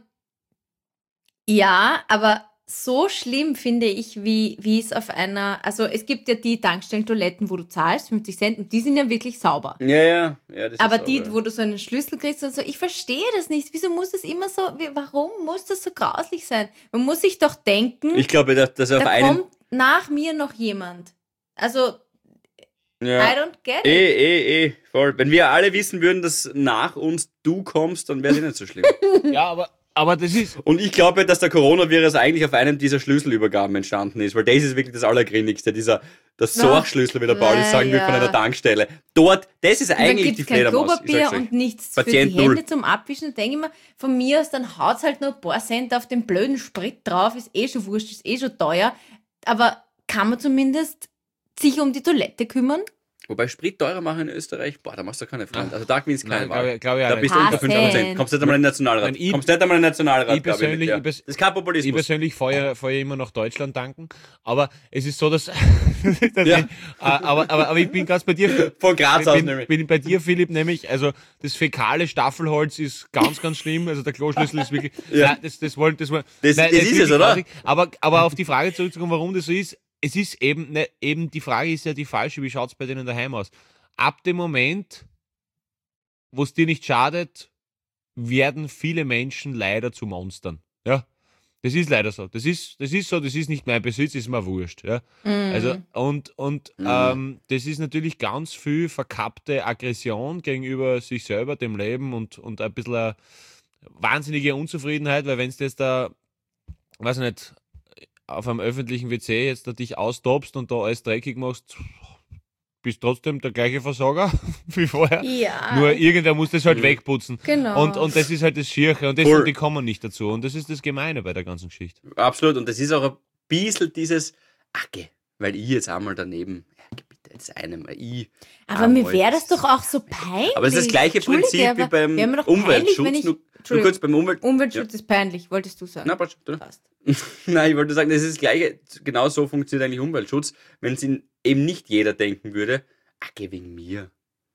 Speaker 3: ja, aber so schlimm finde ich, wie, wie es auf einer, also es gibt ja die Tankstellentoiletten, wo du zahlst, fünfzig Cent, und die sind ja wirklich sauber.
Speaker 4: Ja, ja. ja das
Speaker 3: Aber
Speaker 4: ist
Speaker 3: die,
Speaker 4: sauber.
Speaker 3: wo du so einen Schlüssel kriegst und so, ich verstehe das nicht. Wieso muss das immer so, wie, warum muss das so grauslich sein? Man muss sich doch denken,
Speaker 4: Ich glaube, dass, dass auf
Speaker 3: da
Speaker 4: einen.
Speaker 3: kommt nach mir noch jemand. Also, I
Speaker 4: Ja.
Speaker 3: don't get it.
Speaker 4: Eh, eh, eh, voll. Wenn wir alle wissen würden, dass nach uns du kommst, dann wäre es eh nicht so schlimm.
Speaker 2: Ja, aber, aber das ist.
Speaker 4: Und ich glaube, dass der Coronavirus eigentlich auf einem dieser Schlüsselübergaben entstanden ist, weil das ist wirklich das Allergrinnigste, dieser der Sorgschlüssel, wie der Pauli
Speaker 3: Ja,
Speaker 4: sagen will, von
Speaker 3: ja.
Speaker 4: einer Tankstelle. Dort, das ist
Speaker 3: Und dann
Speaker 4: eigentlich
Speaker 3: gibt
Speaker 4: die
Speaker 3: es kein
Speaker 4: Fledermaus. ich
Speaker 3: Klopapier
Speaker 4: sag's euch.
Speaker 3: und nichts
Speaker 4: Patient
Speaker 3: für die Hände
Speaker 4: null.
Speaker 3: zum Abwischen. Da denke ich mir, von mir aus, dann haut's halt nur ein paar Cent auf den blöden Sprit drauf, ist eh schon wurscht, ist eh schon teuer. Aber kann man zumindest sich um die Toilette kümmern.
Speaker 4: Wobei Sprit teurer machen in Österreich, boah, da machst du keine Freunde. Also da gewinnst du keine
Speaker 2: Nein,
Speaker 4: Wahl.
Speaker 2: glaub ich- glaub ich auch
Speaker 4: Da
Speaker 2: nicht.
Speaker 4: bist du unter
Speaker 3: Passen.
Speaker 4: fünf Prozent. Kommst nicht einmal in den Nationalrat.
Speaker 2: Nein, ich-
Speaker 4: Kommst nicht einmal in den Nationalrat,
Speaker 2: ich
Speaker 4: glaub
Speaker 2: persönlich-
Speaker 4: nicht, ja.
Speaker 2: ich pers-
Speaker 4: Das ist kein
Speaker 2: Ich
Speaker 4: Populismus.
Speaker 2: persönlich fahre fahr ja immer nach Deutschland tanken, aber es ist so, dass... dass
Speaker 4: Ja.
Speaker 2: ich, äh, aber, aber, aber ich bin ganz bei dir...
Speaker 4: Von Graz aus
Speaker 2: bin,
Speaker 4: nämlich.
Speaker 2: bin bei dir, Philipp, nämlich, also das fäkale Staffelholz ist ganz, ganz schlimm, also der Kloschlüssel ist wirklich...
Speaker 4: Ja.
Speaker 2: Nein, das, das wollen... Das, wollen,
Speaker 4: Das-
Speaker 2: nein,
Speaker 4: das ist es,
Speaker 2: wirklich
Speaker 4: oder?
Speaker 2: grausig. Aber, aber auf die Frage zurückzukommen, warum das so ist, es ist eben, ne, eben die Frage ist ja die falsche, wie schaut es bei denen daheim aus? Ab dem Moment, wo es dir nicht schadet, werden viele Menschen leider zu Monstern. Ja, das ist leider so. Das ist, das ist so, das ist nicht mein Besitz, ist mir wurscht. Ja? Also, und und
Speaker 4: Mhm.
Speaker 2: ähm, das ist natürlich ganz viel verkappte Aggression gegenüber sich selber, dem Leben und, und ein bisschen eine wahnsinnige Unzufriedenheit, weil wenn es jetzt da, weiß ich nicht, auf einem öffentlichen W C jetzt da dich austobst und da alles dreckig machst, bist trotzdem der gleiche Versager wie vorher.
Speaker 3: Ja.
Speaker 2: Nur irgendwer muss das halt wegputzen.
Speaker 3: Genau.
Speaker 2: Und, und das ist halt das Schiere und das,
Speaker 4: Voll.
Speaker 2: und die kommen nicht dazu. Und das ist das Gemeine bei der ganzen Geschichte.
Speaker 4: Absolut. Und das ist auch ein bisschen dieses, ach, geh, weil ich jetzt einmal daneben, ja, geh bitte jetzt einem, ich.
Speaker 3: Aber
Speaker 4: einmal.
Speaker 3: mir wäre das doch auch so peinlich.
Speaker 4: Aber es ist das gleiche
Speaker 3: Entschuldige,
Speaker 4: Prinzip wie
Speaker 3: aber
Speaker 4: beim
Speaker 3: wäre mir doch
Speaker 4: Umweltschutz.
Speaker 3: peinlich, wenn ich-
Speaker 4: nur, nur
Speaker 3: Entschuldigung.
Speaker 4: kurz beim Umwelt...
Speaker 3: Umweltschutz ist peinlich, wolltest du sagen.
Speaker 4: Na, passt, oder?
Speaker 3: Passt.
Speaker 4: Nein, ich wollte sagen, das ist das Gleiche. Genau so funktioniert eigentlich Umweltschutz, wenn es eben nicht jeder denken würde, ach, geh wegen mir.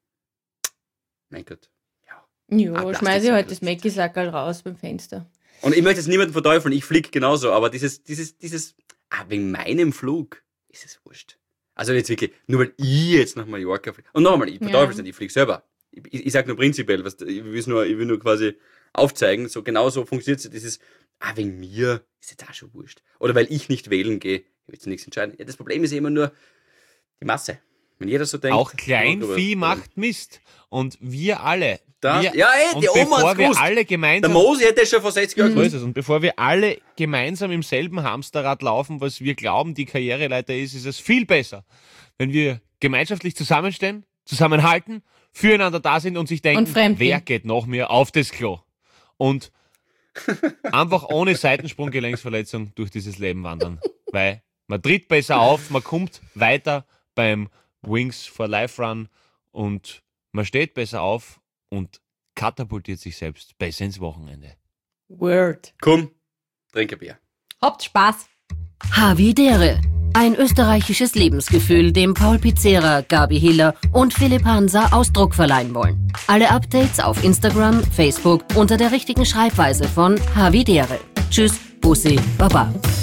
Speaker 4: Mein Gott. Ja.
Speaker 3: Jo,
Speaker 4: Ah,
Speaker 3: schmeiße ich
Speaker 4: Plastik-
Speaker 3: heute das Mäckisackerl raus beim Fenster.
Speaker 4: Und ich möchte jetzt niemanden verteufeln, ich fliege genauso, aber dieses, dieses, dieses, ah, wegen meinem Flug ist es wurscht. Also jetzt wirklich, nur weil ich jetzt nach Mallorca fliege. Und nochmal, ich verteufel es
Speaker 3: Ja.
Speaker 4: nicht, ich fliege selber. Ich, ich, ich sage nur prinzipiell, was, ich, will nur, ich will nur quasi aufzeigen, so genau so funktioniert es. Dieses, ah, wegen mir ist jetzt auch schon wurscht. Oder weil ich nicht wählen gehe, ich will jetzt nichts entscheiden. Ja, das Problem ist immer nur die Masse. Wenn jeder so denkt.
Speaker 2: Auch Kleinvieh
Speaker 4: ja,
Speaker 2: macht Mist. Und wir alle.
Speaker 4: Das-
Speaker 2: wir,
Speaker 4: ja, ey,
Speaker 2: und
Speaker 4: die Oma
Speaker 2: bevor
Speaker 4: hat's
Speaker 2: wir
Speaker 4: gewusst.
Speaker 2: alle
Speaker 4: Der
Speaker 2: gemeinsam...
Speaker 4: Mosi hätte schon vor sechzig Jahren
Speaker 2: So
Speaker 4: gewusst.
Speaker 2: ist es. Und bevor wir alle gemeinsam im selben Hamsterrad laufen, was wir glauben, die Karriereleiter ist, ist es viel besser, wenn wir gemeinschaftlich zusammenstehen, zusammenhalten, füreinander da sind und sich denken,
Speaker 3: Und fremd
Speaker 2: wer
Speaker 3: gehen.
Speaker 2: geht nach mir auf das Klo? Und einfach ohne Seitensprunggelenksverletzung durch dieses Leben wandern. Weil man tritt besser auf, man kommt weiter beim Wings for Life Run und man steht besser auf und katapultiert sich selbst besser ins Wochenende.
Speaker 3: Word.
Speaker 4: Komm, trink ein Bier.
Speaker 3: Habt Spaß.
Speaker 1: Havidere. Ein österreichisches Lebensgefühl, dem Paul Pizzera, Gabi Hiller und Philipp Hansa Ausdruck verleihen wollen. Alle Updates auf Instagram, Facebook unter der richtigen Schreibweise von Havidere. Tschüss, Bussi, Baba.